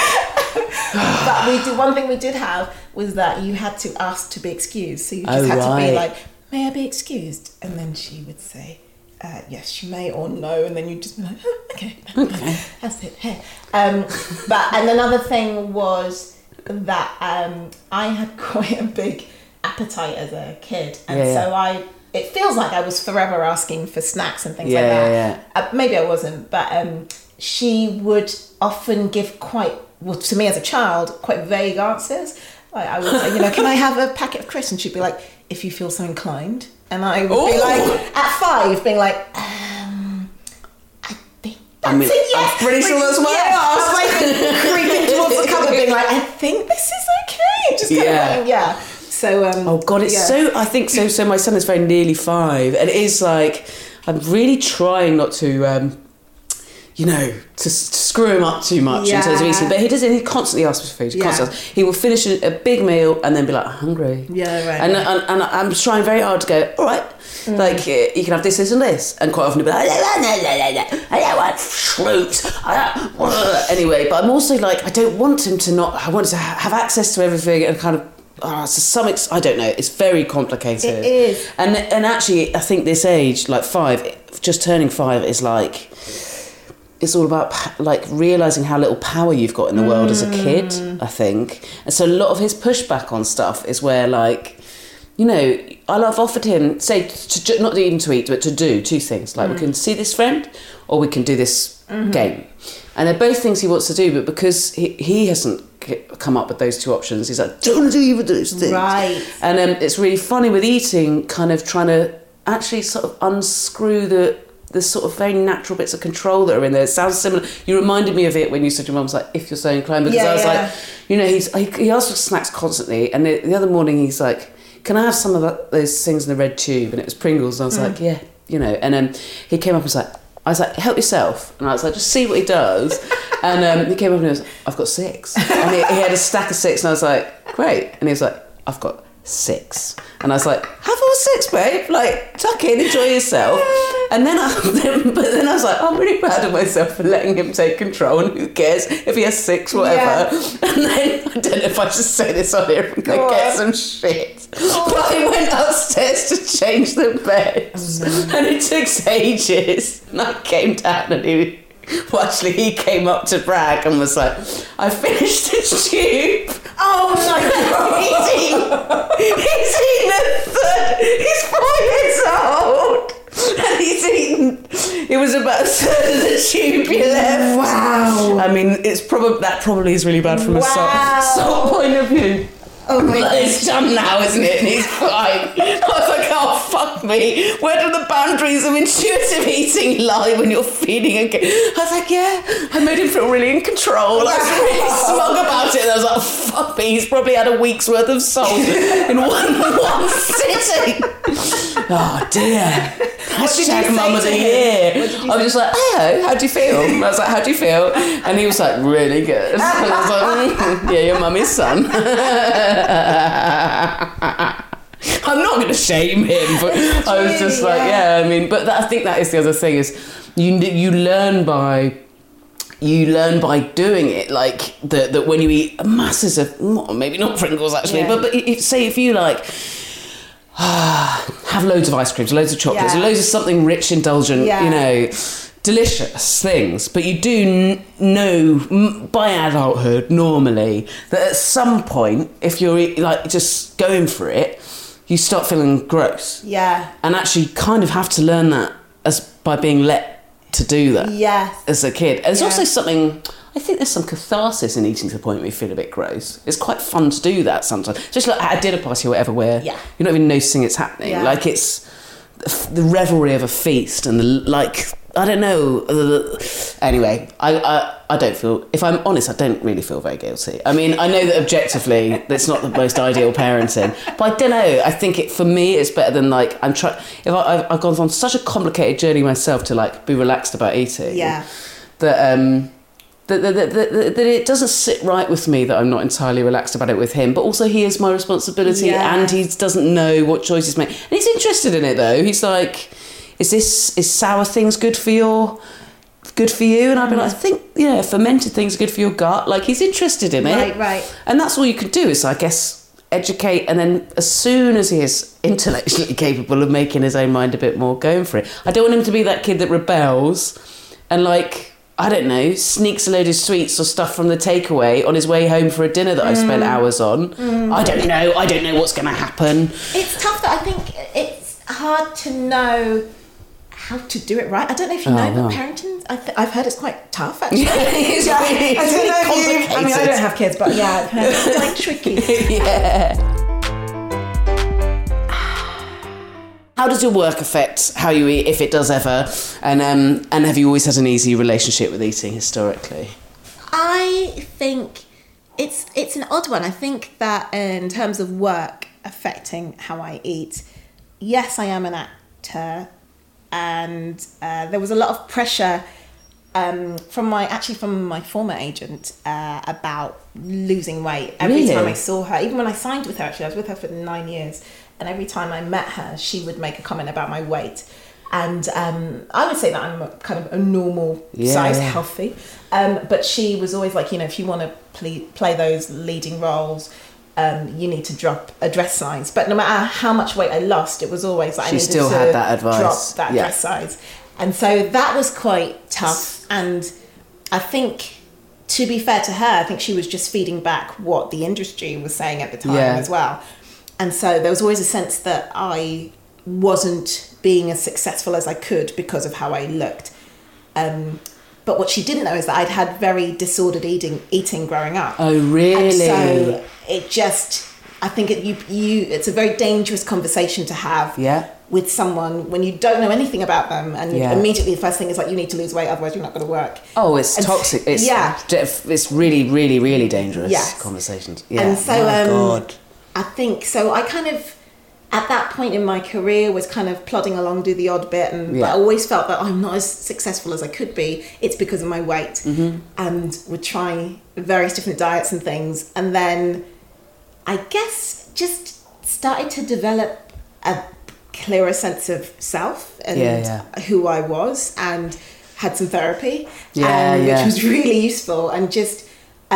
But one thing we did have was that you had to ask to be excused. So you just had to be like, may I be excused? And then she would say, yes, you may, or no, and then you'd just be like, oh, okay, that's it. Hey. But another thing was that I had quite a big appetite as a kid, and so it feels like I was forever asking for snacks and things like that. Maybe I wasn't, but she would often give to me as a child, quite vague answers. Like I would say, can I have a packet of crisps? And she'd be like, if you feel so inclined. And I would be like, at 5, being like, I think that's it, I'm pretty sure that's what I asked. I was like creeping towards the cupboard, being like, I think this is okay. Just kind of So, oh God, it's so, I think so. So my son is very nearly 5, and it is like, I'm really trying not to, to screw him up too much in terms of eating. But he constantly asks for food. He will finish a big meal and then be like, hungry. Yeah, right. And I'm trying very hard to go, all right, like you can have this, this and this. And quite often he'll be like, I don't want fruit. Anyway, but I'm also like, I don't want him to I want to have access to everything and kind of, I don't know, it's very complicated. It is. And actually, I think this age, like 5, just turning 5 is like, it's all about like realising how little power you've got in the world as a kid, I think. And so a lot of his pushback on stuff is where like, I've offered him, say, not even to eat, but to do 2 things. Like we can see this friend or we can do this game. And they're both things he wants to do, but because he hasn't come up with those 2 options, he's like, don't do either of those things. Right. And it's really funny with eating, kind of trying to actually sort of unscrew the sort of very natural bits of control that are in there. It sounds similar. You reminded me of it when you said your mum's like, if you're so inclined, because I was like, he asks for snacks constantly, and the other morning he's like, can I have some of those things in the red tube? And it was Pringles, and I was like, yeah, and he came up and was like, I was like, help yourself. And I was like, just see what he does. And he came up and he was like, I've got 6. And he had a stack of 6, and I was like, great. And he was like, I've got 6. And I was like, have all 6, babe. Like, tuck in, enjoy yourself. And then I was like, I'm really proud of myself for letting him take control, and who cares if he has 6, whatever. And then, I don't know if I should say this on here, I'm going to get some shit. But I went upstairs to change the bed. And it took ages. And I came down and he came up to brag and was like, I finished the tube. Oh my God. He's eaten a third. He's 5 years old. And it was about a third of the tube you left. Wow. I mean, that probably is really bad from a salt point of view. Oh my God. It's done now, isn't it? And he's fine. I was like, oh, fuck me. Where do the boundaries of intuitive eating lie when you're feeding a kid? I was like, yeah. I made him feel really in control. I was really smug about it. And I was like, oh, fuck me. He's probably had a week's worth of salt in one sitting. Oh, dear. Hashtag Mum of the Year. I was just like, oh, how do you feel? I was like, how do you feel? And he was like, really good. And I was like, yeah, your mummy's son. I'm not going to shame him, but I was just like, yeah, I mean, but I think that is the other thing is you learn by doing it, like that when you eat masses of, maybe not Pringles actually, but say if you like have loads of ice creams, loads of chocolates, loads of something rich, indulgent, you know, delicious things, but you do know by adulthood normally that at some point, if you're like just going for it, you start feeling gross. Yeah. And actually kind of have to learn that by being let to do that as a kid. And it's also something, I think there's some catharsis in eating to the point where you feel a bit gross. It's quite fun to do that sometimes. Especially like at a dinner party or whatever where you're not even noticing it's happening. Yeah. Like it's the revelry of a feast and I don't know. Anyway, I don't feel, if I'm honest, I don't really feel very guilty. I mean, I know that objectively that's not the most ideal parenting, but I don't know. I think for me it's better than like I've gone on such a complicated journey myself to like be relaxed about eating. Yeah. That it doesn't sit right with me that I'm not entirely relaxed about it with him, but also he is my responsibility and he doesn't know what choices make. And he's interested in it though. He's like, is sour things good for you? And I'd be like, I think, fermented things are good for your gut. Like, he's interested in it. Right. And that's all you can do is, I guess, educate. And then as soon as he is intellectually capable of making his own mind a bit more, going for it. I don't want him to be that kid that rebels and, like, I don't know, sneaks a load of sweets or stuff from the takeaway on his way home for a dinner that I spent hours on. I don't know what's going to happen. It's tough that I think it's hard to know how to do it right. I don't know if you know, but parenting, I've heard it's quite tough, actually. It's really complicated. I mean, I don't have kids, but yeah, I've heard it's quite tricky. How does your work affect how you eat, if it does ever? And have you always had an easy relationship with eating historically? I think it's an odd one. I think that in terms of work affecting how I eat, yes, I am an actor. And there was a lot of pressure from my former agent about losing weight. Every time I saw her, even when I signed with her, actually, I was with her for 9 years, and every time I met her, she would make a comment about my weight. And I would say that I'm kind of a normal size, healthy. But she was always like, if you want to play those leading roles, you need to drop a dress size. But no matter how much weight I lost, it was always like I needed to had that advice. Drop that dress size. And so that was quite tough. And I think, to be fair to her, I think she was just feeding back what the industry was saying at the time as well. And so there was always a sense that I wasn't being as successful as I could because of how I looked. But what she didn't know is that I'd had very disordered eating growing up. Oh, really? And so it just, I think it's a very dangerous conversation to have with someone when you don't know anything about them, and immediately the first thing is like, you need to lose weight, otherwise you're not going to work. Oh, it's toxic. It's really, really, really dangerous conversations. Yeah. And so God. I think, so I kind of, at that point in my career, was kind of plodding along, do the odd bit, and I always felt that I'm not as successful as I could be. It's because of my weight, and would try various different diets and things, and then I guess just started to develop a clearer sense of self and who I was, and had some therapy, which was really useful, and just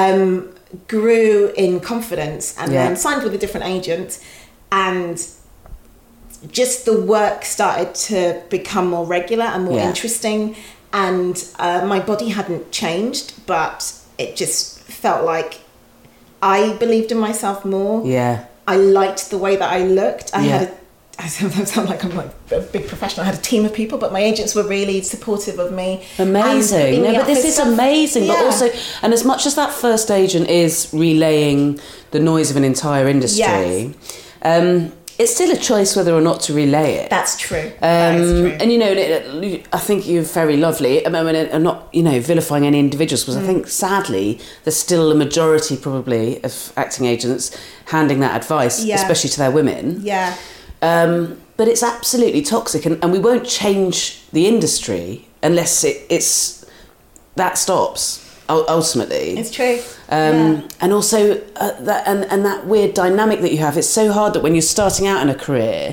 grew in confidence, and then signed with a different agent, and just the work started to become more regular and more interesting, and my body hadn't changed, but it just felt like I believed in myself more. I liked the way that I looked. I sound like I'm like a big professional. I had a team of people, but my agents were really supportive of me. Amazing. No, but this is amazing. Yeah. But also, and as much as that first agent is relaying the noise of an entire industry, it's still a choice whether or not to relay it. That's true. That is true. And, you know, I think you're very lovely. I mean, I'm not, you know, vilifying any individuals, because I think, sadly, there's still a majority, probably, of acting agents handing that advice, especially to their women. Yeah. But it's absolutely toxic, and we won't change the industry unless that stops. Ultimately, it's true. And also that weird dynamic that you have. It's so hard that when you're starting out in a career,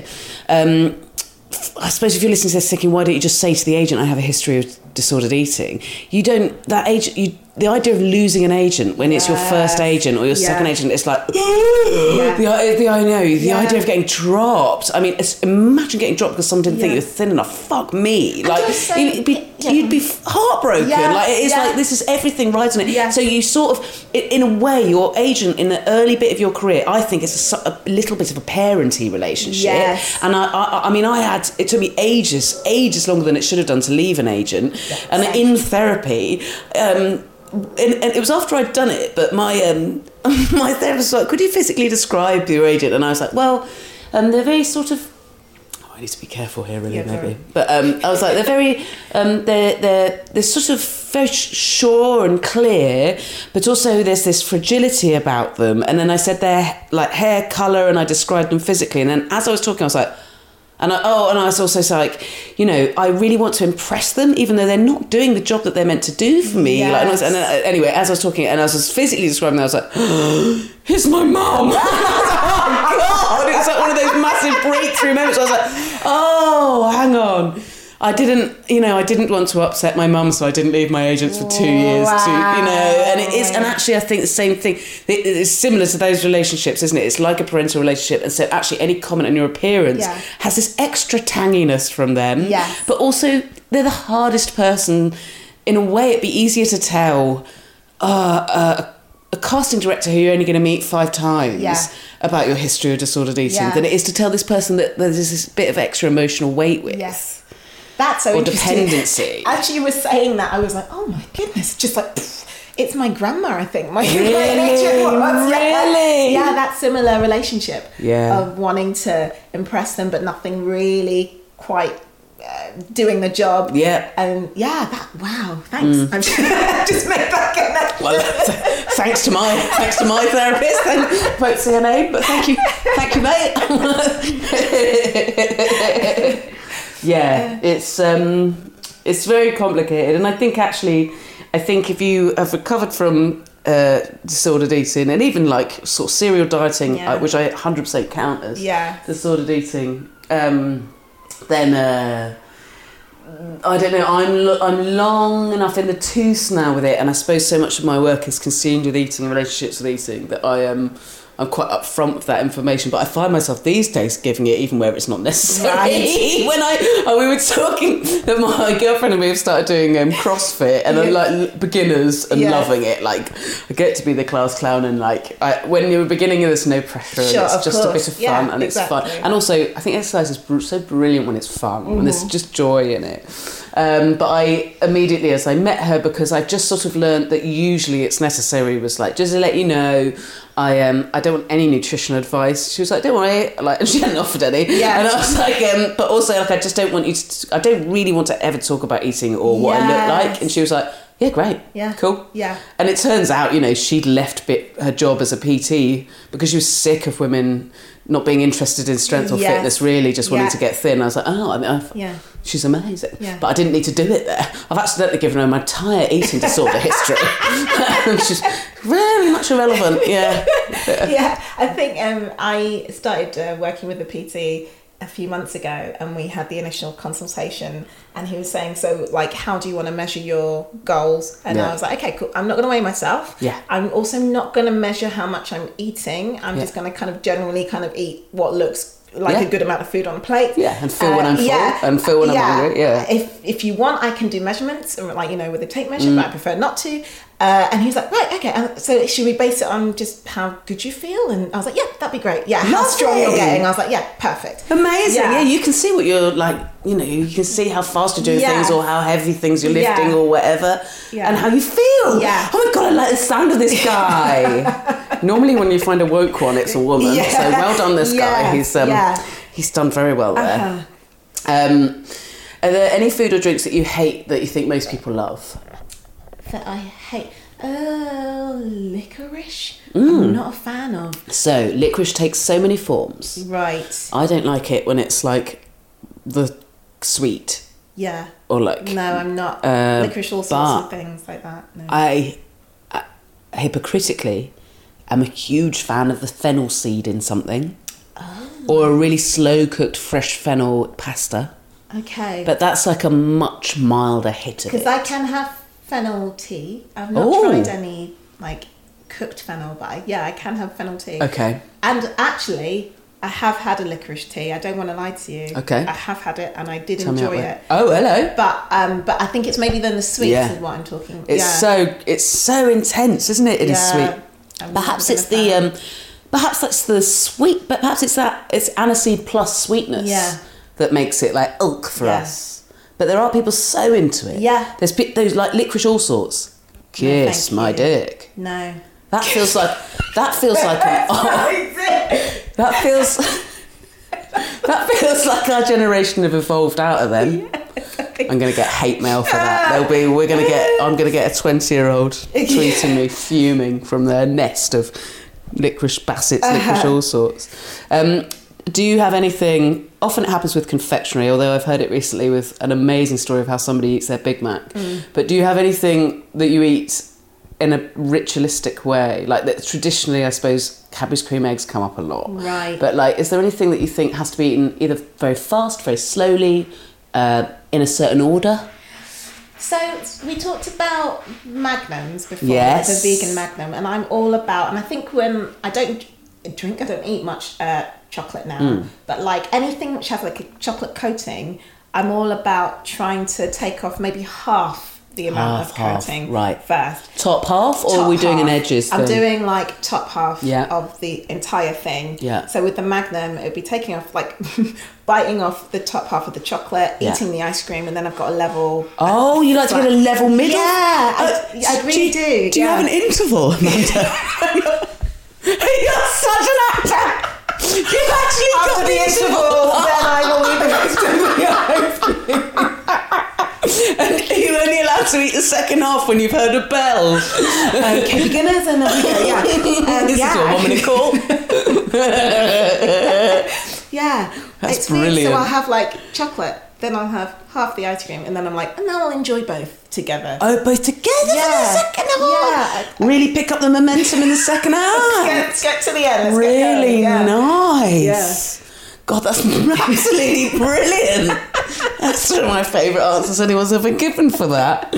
I suppose if you're listening to this thinking, why don't you just say to the agent, I have a history of disordered eating? You don't. That agent, the idea of losing an agent when it's your first agent or your second agent, it's like the idea of getting dropped. I mean, imagine getting dropped because someone didn't think you were thin enough. Fuck me, like you'd be heartbroken. Like it is like this is everything right on it. Yeah. So you sort of, in a way, your agent in the early bit of your career, I think, is a little bit of a parenty relationship. Yes. And I mean, it took me ages longer than it should have done to leave an agent. Yes. And in therapy, and it was after I'd done it, but my therapist was like, could you physically describe your agent? And I was like, well, they're very sort of, I need to be careful here, really, maybe. But I was like, they're very, they're sort of very sure and clear, but also there's this fragility about them. And then I said their like hair colour, and I described them physically. And then as I was talking, I was like, and I was also like, you know, I really want to impress them, even though they're not doing the job that they're meant to do for me. Yes. Like, anyway, as I was talking, and I was physically describing them, I was like, here's my mum. Oh, God. It was like one of those massive breakthrough moments. I was like, oh, hang on. I didn't want to upset my mum, so I didn't leave my agents for 2 years. And it is, and actually I think the same thing, it's similar to those relationships, isn't it? It's like a parental relationship, and so actually any comment on your appearance has this extra tanginess from them. Yes. But also, they're the hardest person. In a way, it'd be easier to tell a casting director who you're only going to meet 5 times about your history of disordered eating than it is to tell this person that there's this bit of extra emotional weight with. Yes. That's so interesting. Dependency. As you were saying that, I was like, oh my goodness, just like, it's my grandma, I think. Really? Yeah, that similar relationship of wanting to impress them, but nothing really quite doing the job. Yeah. And wow, thanks. I've just made that connection. Well, thanks to my therapist, and won't say her name, but thank you, mate. Yeah, it's very complicated, and I think if you have recovered from disordered eating, and even like sort of serial dieting, which I 100% count as disordered eating, then I don't know. I'm long enough in the tooth now with it, and I suppose so much of my work is consumed with eating and relationships with eating that I'm quite upfront with that information, but I find myself these days giving it even where it's not necessary. Right. When we were talking that my girlfriend and me have started doing CrossFit, and I'm like beginners and loving it. Like I get to be the class clown, and like when you're beginning, there's no pressure, and it's just a bit of fun, and it's fun. And also, I think exercise is so brilliant when it's fun, when there's just joy in it. But I immediately, as I met her, because I just sort of learned that usually it's necessary, was like, just to let you know, I don't want any nutrition advice. She was like, don't worry, like, and she hadn't offered any. Yeah. And I was like, but also like, I just don't want you to, I don't really want to ever talk about eating or what I look like. And she was like, yeah, great. Yeah. Cool. Yeah. And it turns out, you know, she'd left her job as a PT because she was sick of women not being interested in strength or fitness, really just wanting to get thin. I was like, she's amazing. Yeah. But I didn't need to do it there. I've accidentally given her my entire eating disorder history. She's very much irrelevant. Yeah. Yeah. I think I started working with a PT a few months ago, and we had the initial consultation, and he was saying, so like, how do you want to measure your goals? And I was like, okay, cool. I'm not going to weigh myself. Yeah. I'm also not going to measure how much I'm eating. I'm just going to kind of generally kind of eat what looks like a good amount of food on a plate. Yeah, and feel when I'm full and feel when I'm hungry. Yeah. If you want, I can do measurements, like, you know, with a tape measure, but I prefer not to. And he was like, right, okay. So should we base it on just how good you feel? And I was like, yeah, that'd be great. Yeah, how strong you're getting. I was like, yeah, perfect. Amazing. Yeah, you can see what you're like, you know, you can see how fast you're doing things or how heavy things you're lifting or whatever. Yeah. And how you feel. Yeah. Oh my God, I like the sound of this guy. Normally when you find a woke one, it's a woman. Yeah. So well done, this guy. He's done very well there. Are there any food or drinks that you hate that you think most people love? That I hate? Licorice. I'm not a fan of. So licorice takes so many forms. Right. I don't like it when it's like the sweet. Yeah. Or like. No, I'm not. Licorice, all sorts of things like that. No. I hypocritically am a huge fan of the fennel seed in something. Oh. Or a really slow cooked fresh fennel pasta. Okay. But that's like a much milder hit of it. Because I can have fennel tea. I've not tried any like cooked fennel, but I can have fennel tea. Okay. And actually, I have had a licorice tea. I don't want to lie to you. Okay. I have had it and I did enjoy it. Oh, hello. But I think it's maybe then the sweets is what I'm talking about. It's so intense, isn't it? It is sweet. Perhaps it's the perhaps that's the sweet, but perhaps it's aniseed plus sweetness. Yeah. That makes it like for us. But there are people so into it. Yeah. There's those like licorice all sorts. Kiss my dick. No. That feels like that feels like our generation have evolved out of them. Yes, I'm going to get hate mail for that. I'm going to get a 20-year-old tweeting me fuming from their nest of licorice bassets, licorice all sorts. Do you have anything? Often it happens with confectionery, although I've heard it recently with an amazing story of how somebody eats their Big Mac. But do you have anything that you eat in a ritualistic way? Like that traditionally, I suppose, Cadbury's cream eggs come up a lot. Right. But like, is there anything that you think has to be eaten either very fast, very slowly, in a certain order? So we talked about magnums before, yes. The vegan magnum, and I'm all about, and I think when I don't eat much chocolate now, but like anything which has like a chocolate coating, I'm all about trying to take off maybe half the amount of coating first. Top half, or are we doing an edges thing? I'm doing like top half of the entire thing. Yeah. So with the magnum, it would be taking off, like biting off the top half of the chocolate, eating the ice cream, and then I've got a level. Oh, you like to get a level middle? Yeah, I really do. Do you have an interval, Amanda? You're such an actor. You've actually got the interval. Then I will eat the rest of the ice cream. And you're only allowed to eat the second half when you've heard a bell. Okay, beginners and this is what I'm going to call. That's brilliant. So I'll have like chocolate, then I'll have half the ice cream, and then I'm like, and now I'll enjoy both together. Oh, both together for the second half? Yeah. Really pick up the momentum in the second half. Let's get to the end. Really nice. Yeah. God, that's absolutely brilliant. That's one of my favourite answers anyone's ever given for that.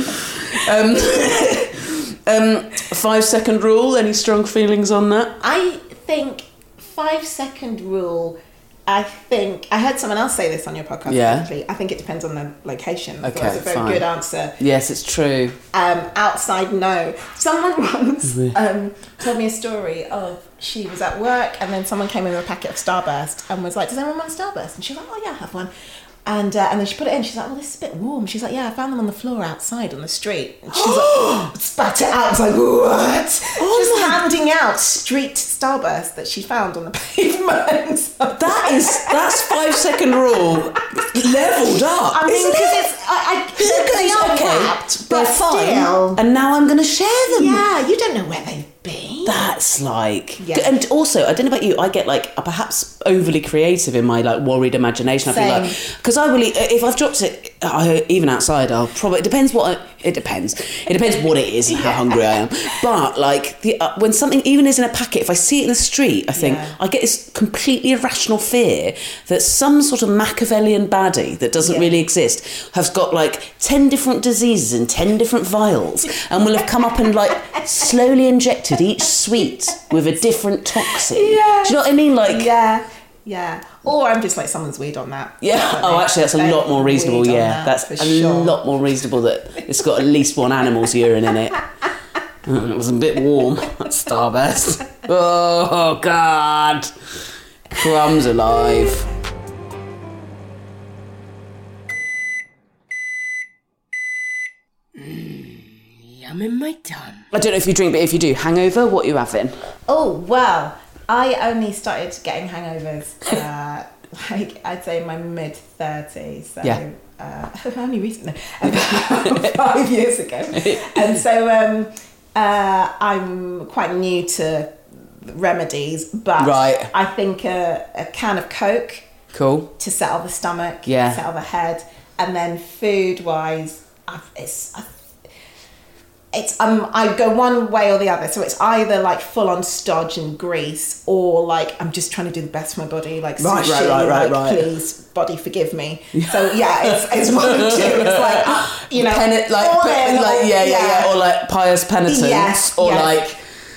5-second rule, any strong feelings on that? I think 5-second rule, I heard someone else say this on your podcast. Actually. I think it depends on the location. Okay, that's a very good answer. Yes, it's true. Outside, no. Someone once told me a story of she was at work and then someone came in with a packet of Starburst and was like, does anyone want a Starburst? And she was like, oh yeah, I have one. And then she put it in. She's like, well, this is a bit warm. She's like, yeah, I found them on the floor outside on the street. And she's like, spat it out. I was like, what? Just handing out street Starburst that she found on the pavement. That's 5-second rule leveled up. I mean, because they are wrapped, but still. And now I'm going to share them. Yeah, you don't know where they've been. That's like, and also, I don't know about you, I get like perhaps overly creative in my like worried imagination. I feel like, because I really, if I've dropped it, even outside, I'll probably, it depends what it is and how hungry I am. But like when something even is in a packet, if I see it in the street, I think I get this completely irrational fear that some sort of Machiavellian baddie that doesn't really exist has got like 10 different diseases in 10 different vials and will have come up and like slowly injected each sweet with a different toxin. Do you know what I mean? Like or I'm just like someone's weed on that. Actually that's a lot more reasonable. That's a lot more reasonable that it's got at least one animal's urine in it. It was a bit warm at Starburst. Oh, God. Crumbs alive. Yum in my tongue. I don't know if you drink, but if you do, hangover, what are you having? Oh, well, I only started getting hangovers, like, I'd say in my mid-30s. So, yeah. Only recently, about 5 years ago. And so I'm quite new to remedies, but right. I think a can of Coke cool to settle the stomach, yeah. settle the head, and then food-wise, I go one way or the other. So it's either like full on stodge and grease, or like I'm just trying to do the best for my body, like sushi, right. Please, body, forgive me. So yeah, it's one of two. It's like you know, or like pious penitence, or like.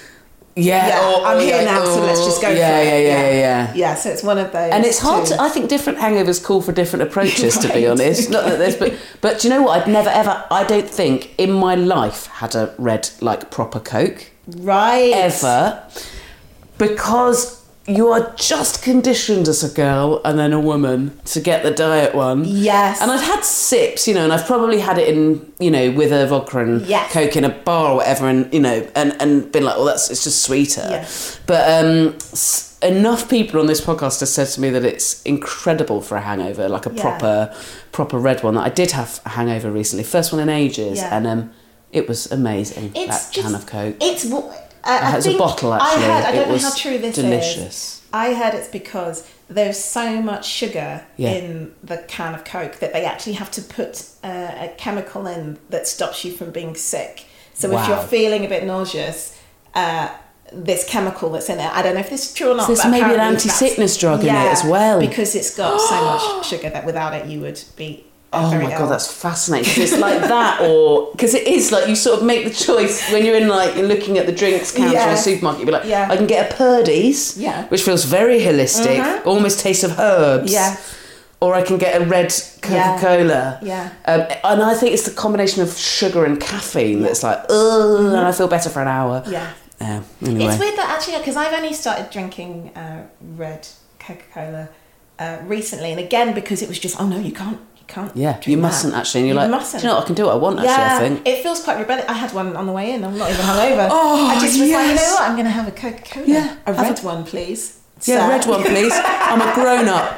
Yeah, I'm here now, so let's just go for it. Yeah, so it's one of those. And it's hard to, I think different hangovers call for different approaches, to be honest. Not that there's, but do you know what? I've never ever, I don't think in my life had a red, like, proper Coke. Right. Ever. Because you are just conditioned as a girl and then a woman to get the diet one. Yes. And I've had sips, you know, and I've probably had it in, you know, with a vodka and Coke in a bar or whatever, and, you know, and been like, well, it's just sweeter. Yeah. But enough people on this podcast have said to me that it's incredible for a hangover, like a proper red one. I did have a hangover recently, first one in ages, and it was amazing, can of Coke. It's a bottle, actually. I don't know how true this is. Delicious. I heard it's because there's so much sugar in the can of Coke that they actually have to put a chemical in that stops you from being sick. So if you're feeling a bit nauseous, this chemical that's in it, I don't know if this is true or not. So there's maybe an anti-sickness drug in it as well. Because it's got so much sugar that without it you would be oh my God, that's fascinating. Because it's like that, or because it is like you sort of make the choice when you're in, like, you're looking at the drinks counter in a supermarket. You'll be like, I can get a Purdy's, which feels very holistic, almost tastes of herbs. Or I can get a red Coca-Cola. And I think it's the combination of sugar and caffeine that's like, and I feel better for an hour. Anyway. It's weird that actually, because I've only started drinking red Coca-Cola recently, and again because it was just, oh no, you can't. You mustn't actually, and you're like, mustn't. Do you know what, I can do what I want actually, I think. It feels quite rebellious. I had one on the way in, I'm not even hungover. I just was like, you know what, I'm going to have a Coca-Cola. A red one, please. Yeah, red one, please. I'm a grown-up.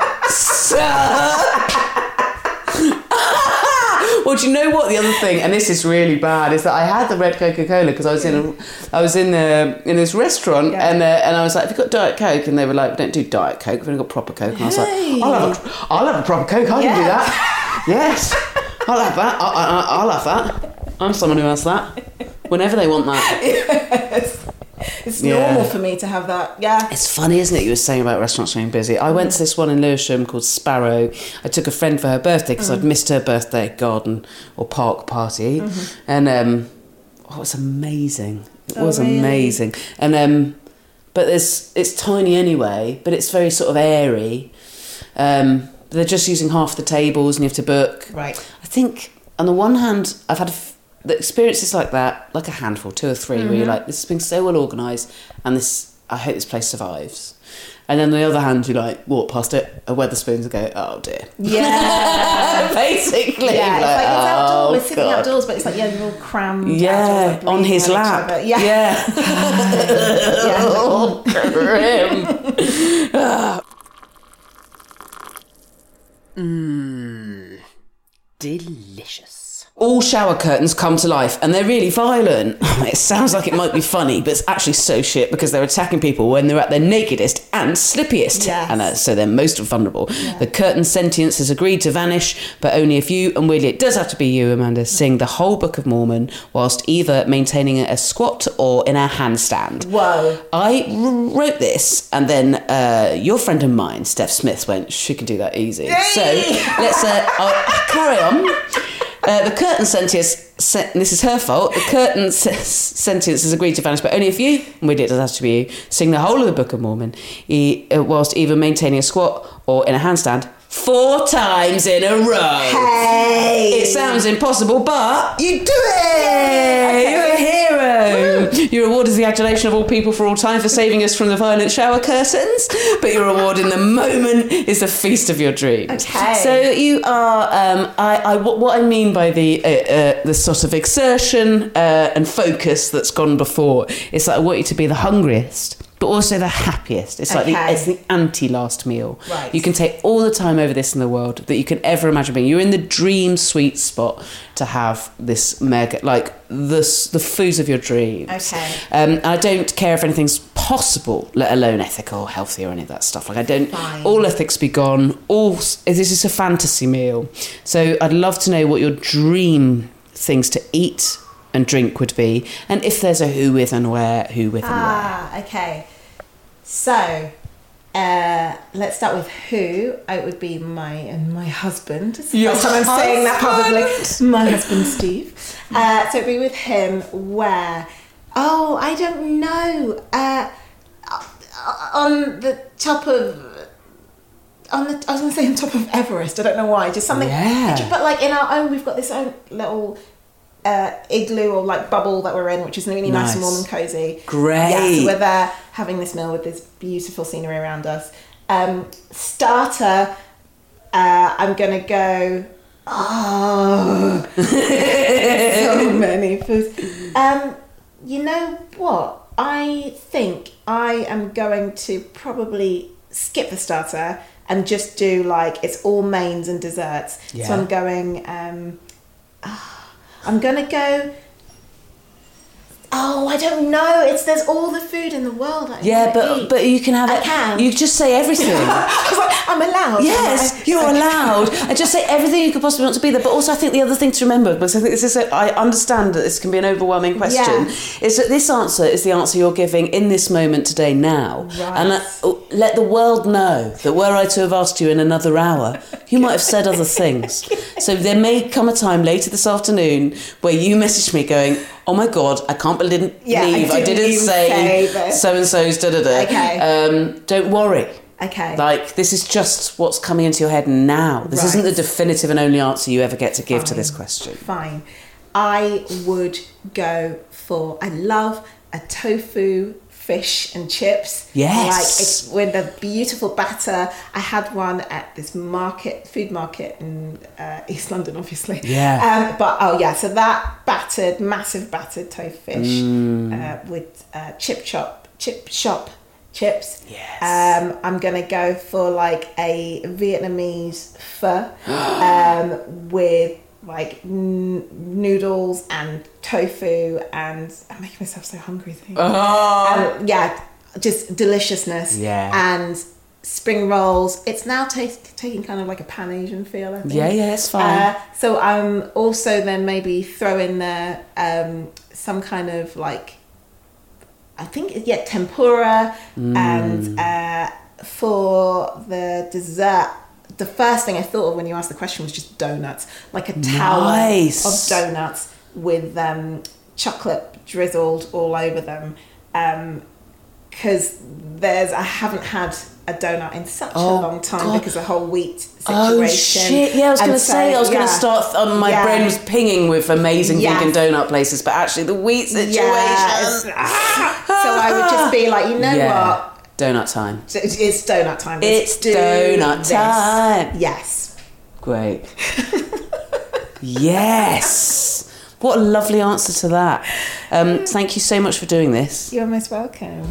Well, do you know what the other thing, and this is really bad, is that I had the red Coca-Cola because I was in this restaurant and I was like, have you got Diet Coke? And they were like, we don't do Diet Coke, we've only got proper Coke. And I was like, I'll have a proper Coke, I can do that. Yes, I'll have that. I'll have that. I'm someone who has that whenever they want that. It's normal for me to have that. It's funny, isn't it? You were saying about restaurants being busy. I went to this one in Lewisham called Sparrow. I took a friend for her birthday because I'd missed her birthday garden or park party, and it was amazing. It was amazing. And but it's tiny anyway, but it's very sort of airy. They're just using half the tables, and you have to book. Right. I think on the one hand, I've had the experiences like that, like a handful, 2 or 3, where you're like, this has been so well organised, and I hope this place survives. And then on the other hand, you like walk past it, a Wetherspoons, and go, oh dear. Yeah. Basically. Yeah, it's like, it's outdoors, we're sitting outdoors, but it's like, you're all crammed. Yeah, outdoors, like on his lap. Yeah. Oh, grim. Delicious. All shower curtains come to life, and they're really violent. It sounds like it might be funny, but it's actually so shit because they're attacking people when they're at their nakedest and slippiest. And so they're most vulnerable. The curtain sentience has agreed to vanish, but only if you, and really it does have to be you, Amanda, sing the whole Book of Mormon whilst either maintaining a squat or in a handstand. Whoa. I wrote this, and then your friend of mine, Steph Smith, went, she can do that easy. Yay! So let's carry on. The curtain sentience, this is her fault, the curtain sentience has agreed to vanish, but only if you, and it does have to be you, sing the whole of the Book of Mormon, whilst either maintaining a squat or in a handstand 4 times in a row. Hey! It sounds impossible, but you do it! Okay. You're a hero! go. Your award is the adulation of all people for all time for saving us from the violent shower curtains. But your award in the moment is the feast of your dreams. Okay. So you are. What I mean by the sort of exertion and focus that's gone before is that I want you to be the hungriest, but also the happiest. It's like it's the anti-last meal. Right. You can take all the time over this in the world that you can ever imagine being. You're in the dream sweet spot to have this mega, like the foods of your dreams. Okay. I don't care if anything's possible, let alone ethical, healthy, or any of that stuff. Like I don't. Fine. All ethics be gone. This is a fantasy meal. So I'd love to know what your dream things to eat and drink would be, and if there's a who with and where. Okay. So, let's start with who. It would be my husband. It's the first time I'm saying that publicly. My husband, Steve. So it'd be with him where, I don't know, on the top of... I was going to say on top of Everest. I don't know why. Just something... Yeah. But like in our own, we've got this own little... igloo or like bubble that we're in, which is really nice and warm and cozy. Great. Yeah, so we're there having this meal with this beautiful scenery around us. Starter, I'm gonna go. So many foods. You know what? I think I am going to probably skip the starter and just do like it's all mains and desserts. Yeah. So I'm going. I'm gonna go. I don't know. There's all the food in the world. That but you can have it. Can. You just say everything. I was like, I'm allowed. Yes, you're allowed. I just say everything you could possibly want to be there. But also, I think the other thing to remember, because I think this is, I understand that this can be an overwhelming question, is that this answer is the answer you're giving in this moment today, now. Right. And let the world know that were I to have asked you in another hour, you might have said other things. So there may come a time later this afternoon where you message me going, oh my God, I can't believe I didn't say so-and-so's da-da-da. Okay. Don't worry. Okay. Like, this is just what's coming into your head now. This isn't the definitive and only answer you ever get to give to this question. Fine. I would go for, I love a tofu fish and chips. Yes. Like, it's with a beautiful batter. I had one at this food market in East London, obviously. Yeah. So that massive battered tofu fish with chip shop chips. Yes. I'm going to go for like a Vietnamese pho with like noodles and tofu, and I'm making myself so hungry. Just deliciousness. Yeah. And spring rolls. It's now taking kind of like a Pan Asian feel, I think. Yeah, it's fine. So I'm also then maybe throw in there some kind of like, I think tempura, and for the dessert, the first thing I thought of when you asked the question was just donuts, like a tower of donuts with chocolate drizzled all over them, because I haven't had a donut in such a long time because of the whole wheat situation. Oh shit! Yeah, I was going to say I was going to start. My brain was pinging with amazing vegan donut places, but actually the wheat situation. So I would just be like, you know what? Donut time. It's donut time. It's donut time. Yes. Great. Yes. What a lovely answer to that. Thank you so much for doing this. You're most welcome.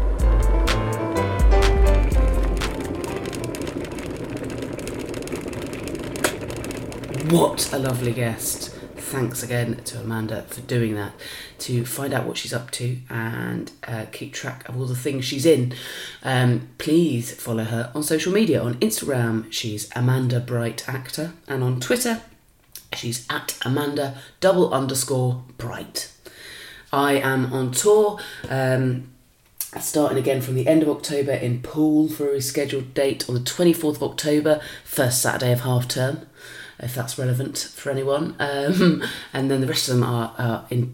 What a lovely guest. Thanks again to Amanda for doing that. To find out what she's up to and keep track of all the things she's in, please follow her on social media. On Instagram, she's Amanda Bright Actor, and on Twitter, she's at Amanda_Bright. I am on tour, starting again from the end of October in Poole for a rescheduled date on the 24th of October, first Saturday of half term, if that's relevant for anyone. And then the rest of them are in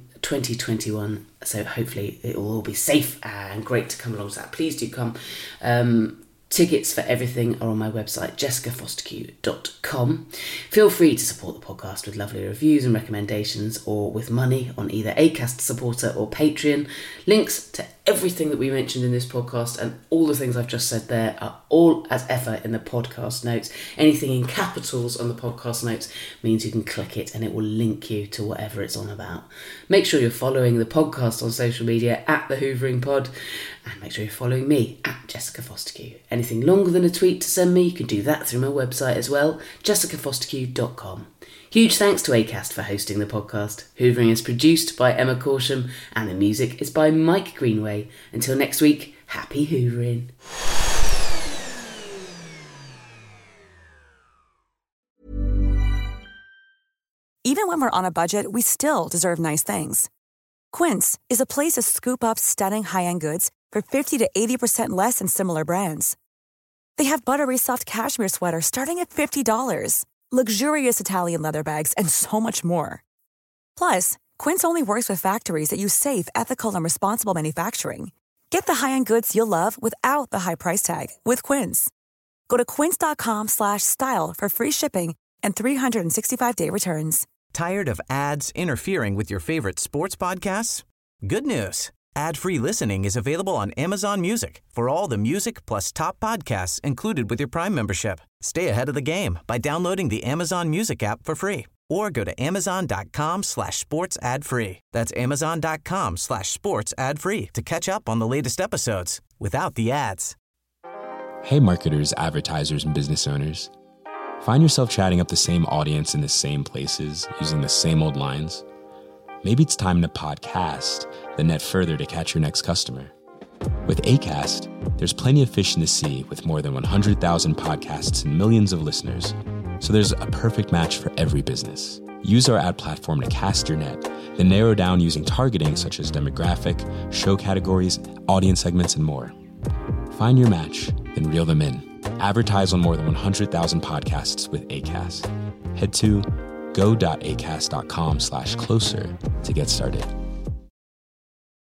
2021, so hopefully it will all be safe and great to come along to that. Please do come. Tickets for everything are on my website, jessicafostekew.com. Feel free to support the podcast with lovely reviews and recommendations, or with money on either Acast Supporter or Patreon. Links to everything that we mentioned in this podcast and all the things I've just said there are all as ever in the podcast notes. Anything in capitals on the podcast notes means you can click it and it will link you to whatever it's on about. Make sure you're following the podcast on social media at The Hoovering Pod, and make sure you're following me at Jessica Fostekew. Anything longer than a tweet to send me, you can do that through my website as well, jessicafostekew.com. Huge thanks to Acast for hosting the podcast. Hoovering is produced by Emma Corsham and the music is by Mike Greenway. Until next week, happy hoovering. Even when we're on a budget, we still deserve nice things. Quince is a place to scoop up stunning high-end goods for 50 to 80% less than similar brands. They have buttery soft cashmere sweaters starting at $50, luxurious Italian leather bags, and so much more. Plus, Quince only works with factories that use safe, ethical, and responsible manufacturing. Get the high-end goods you'll love without the high price tag with Quince. Go to quince.com/style for free shipping and 365-day returns. Tired of ads interfering with your favorite sports podcasts? Good news. Ad-free listening is available on Amazon Music for all the music plus top podcasts included with your Prime membership. Stay ahead of the game by downloading the Amazon Music app for free, or go to amazon.com/sports ad free. That's amazon.com/sports ad free to catch up on the latest episodes without the ads. Hey marketers, advertisers, and business owners. Find yourself chatting up the same audience in the same places, using the same old lines? Maybe it's time to podcast, then net further to catch your next customer. With Acast, there's plenty of fish in the sea with more than 100,000 podcasts and millions of listeners. So there's a perfect match for every business. Use our ad platform to cast your net, then narrow down using targeting such as demographic, show categories, audience segments, and more. Find your match, then reel them in. Advertise on more than 100,000 podcasts with Acast. Head to go.acast.com/closer to get started.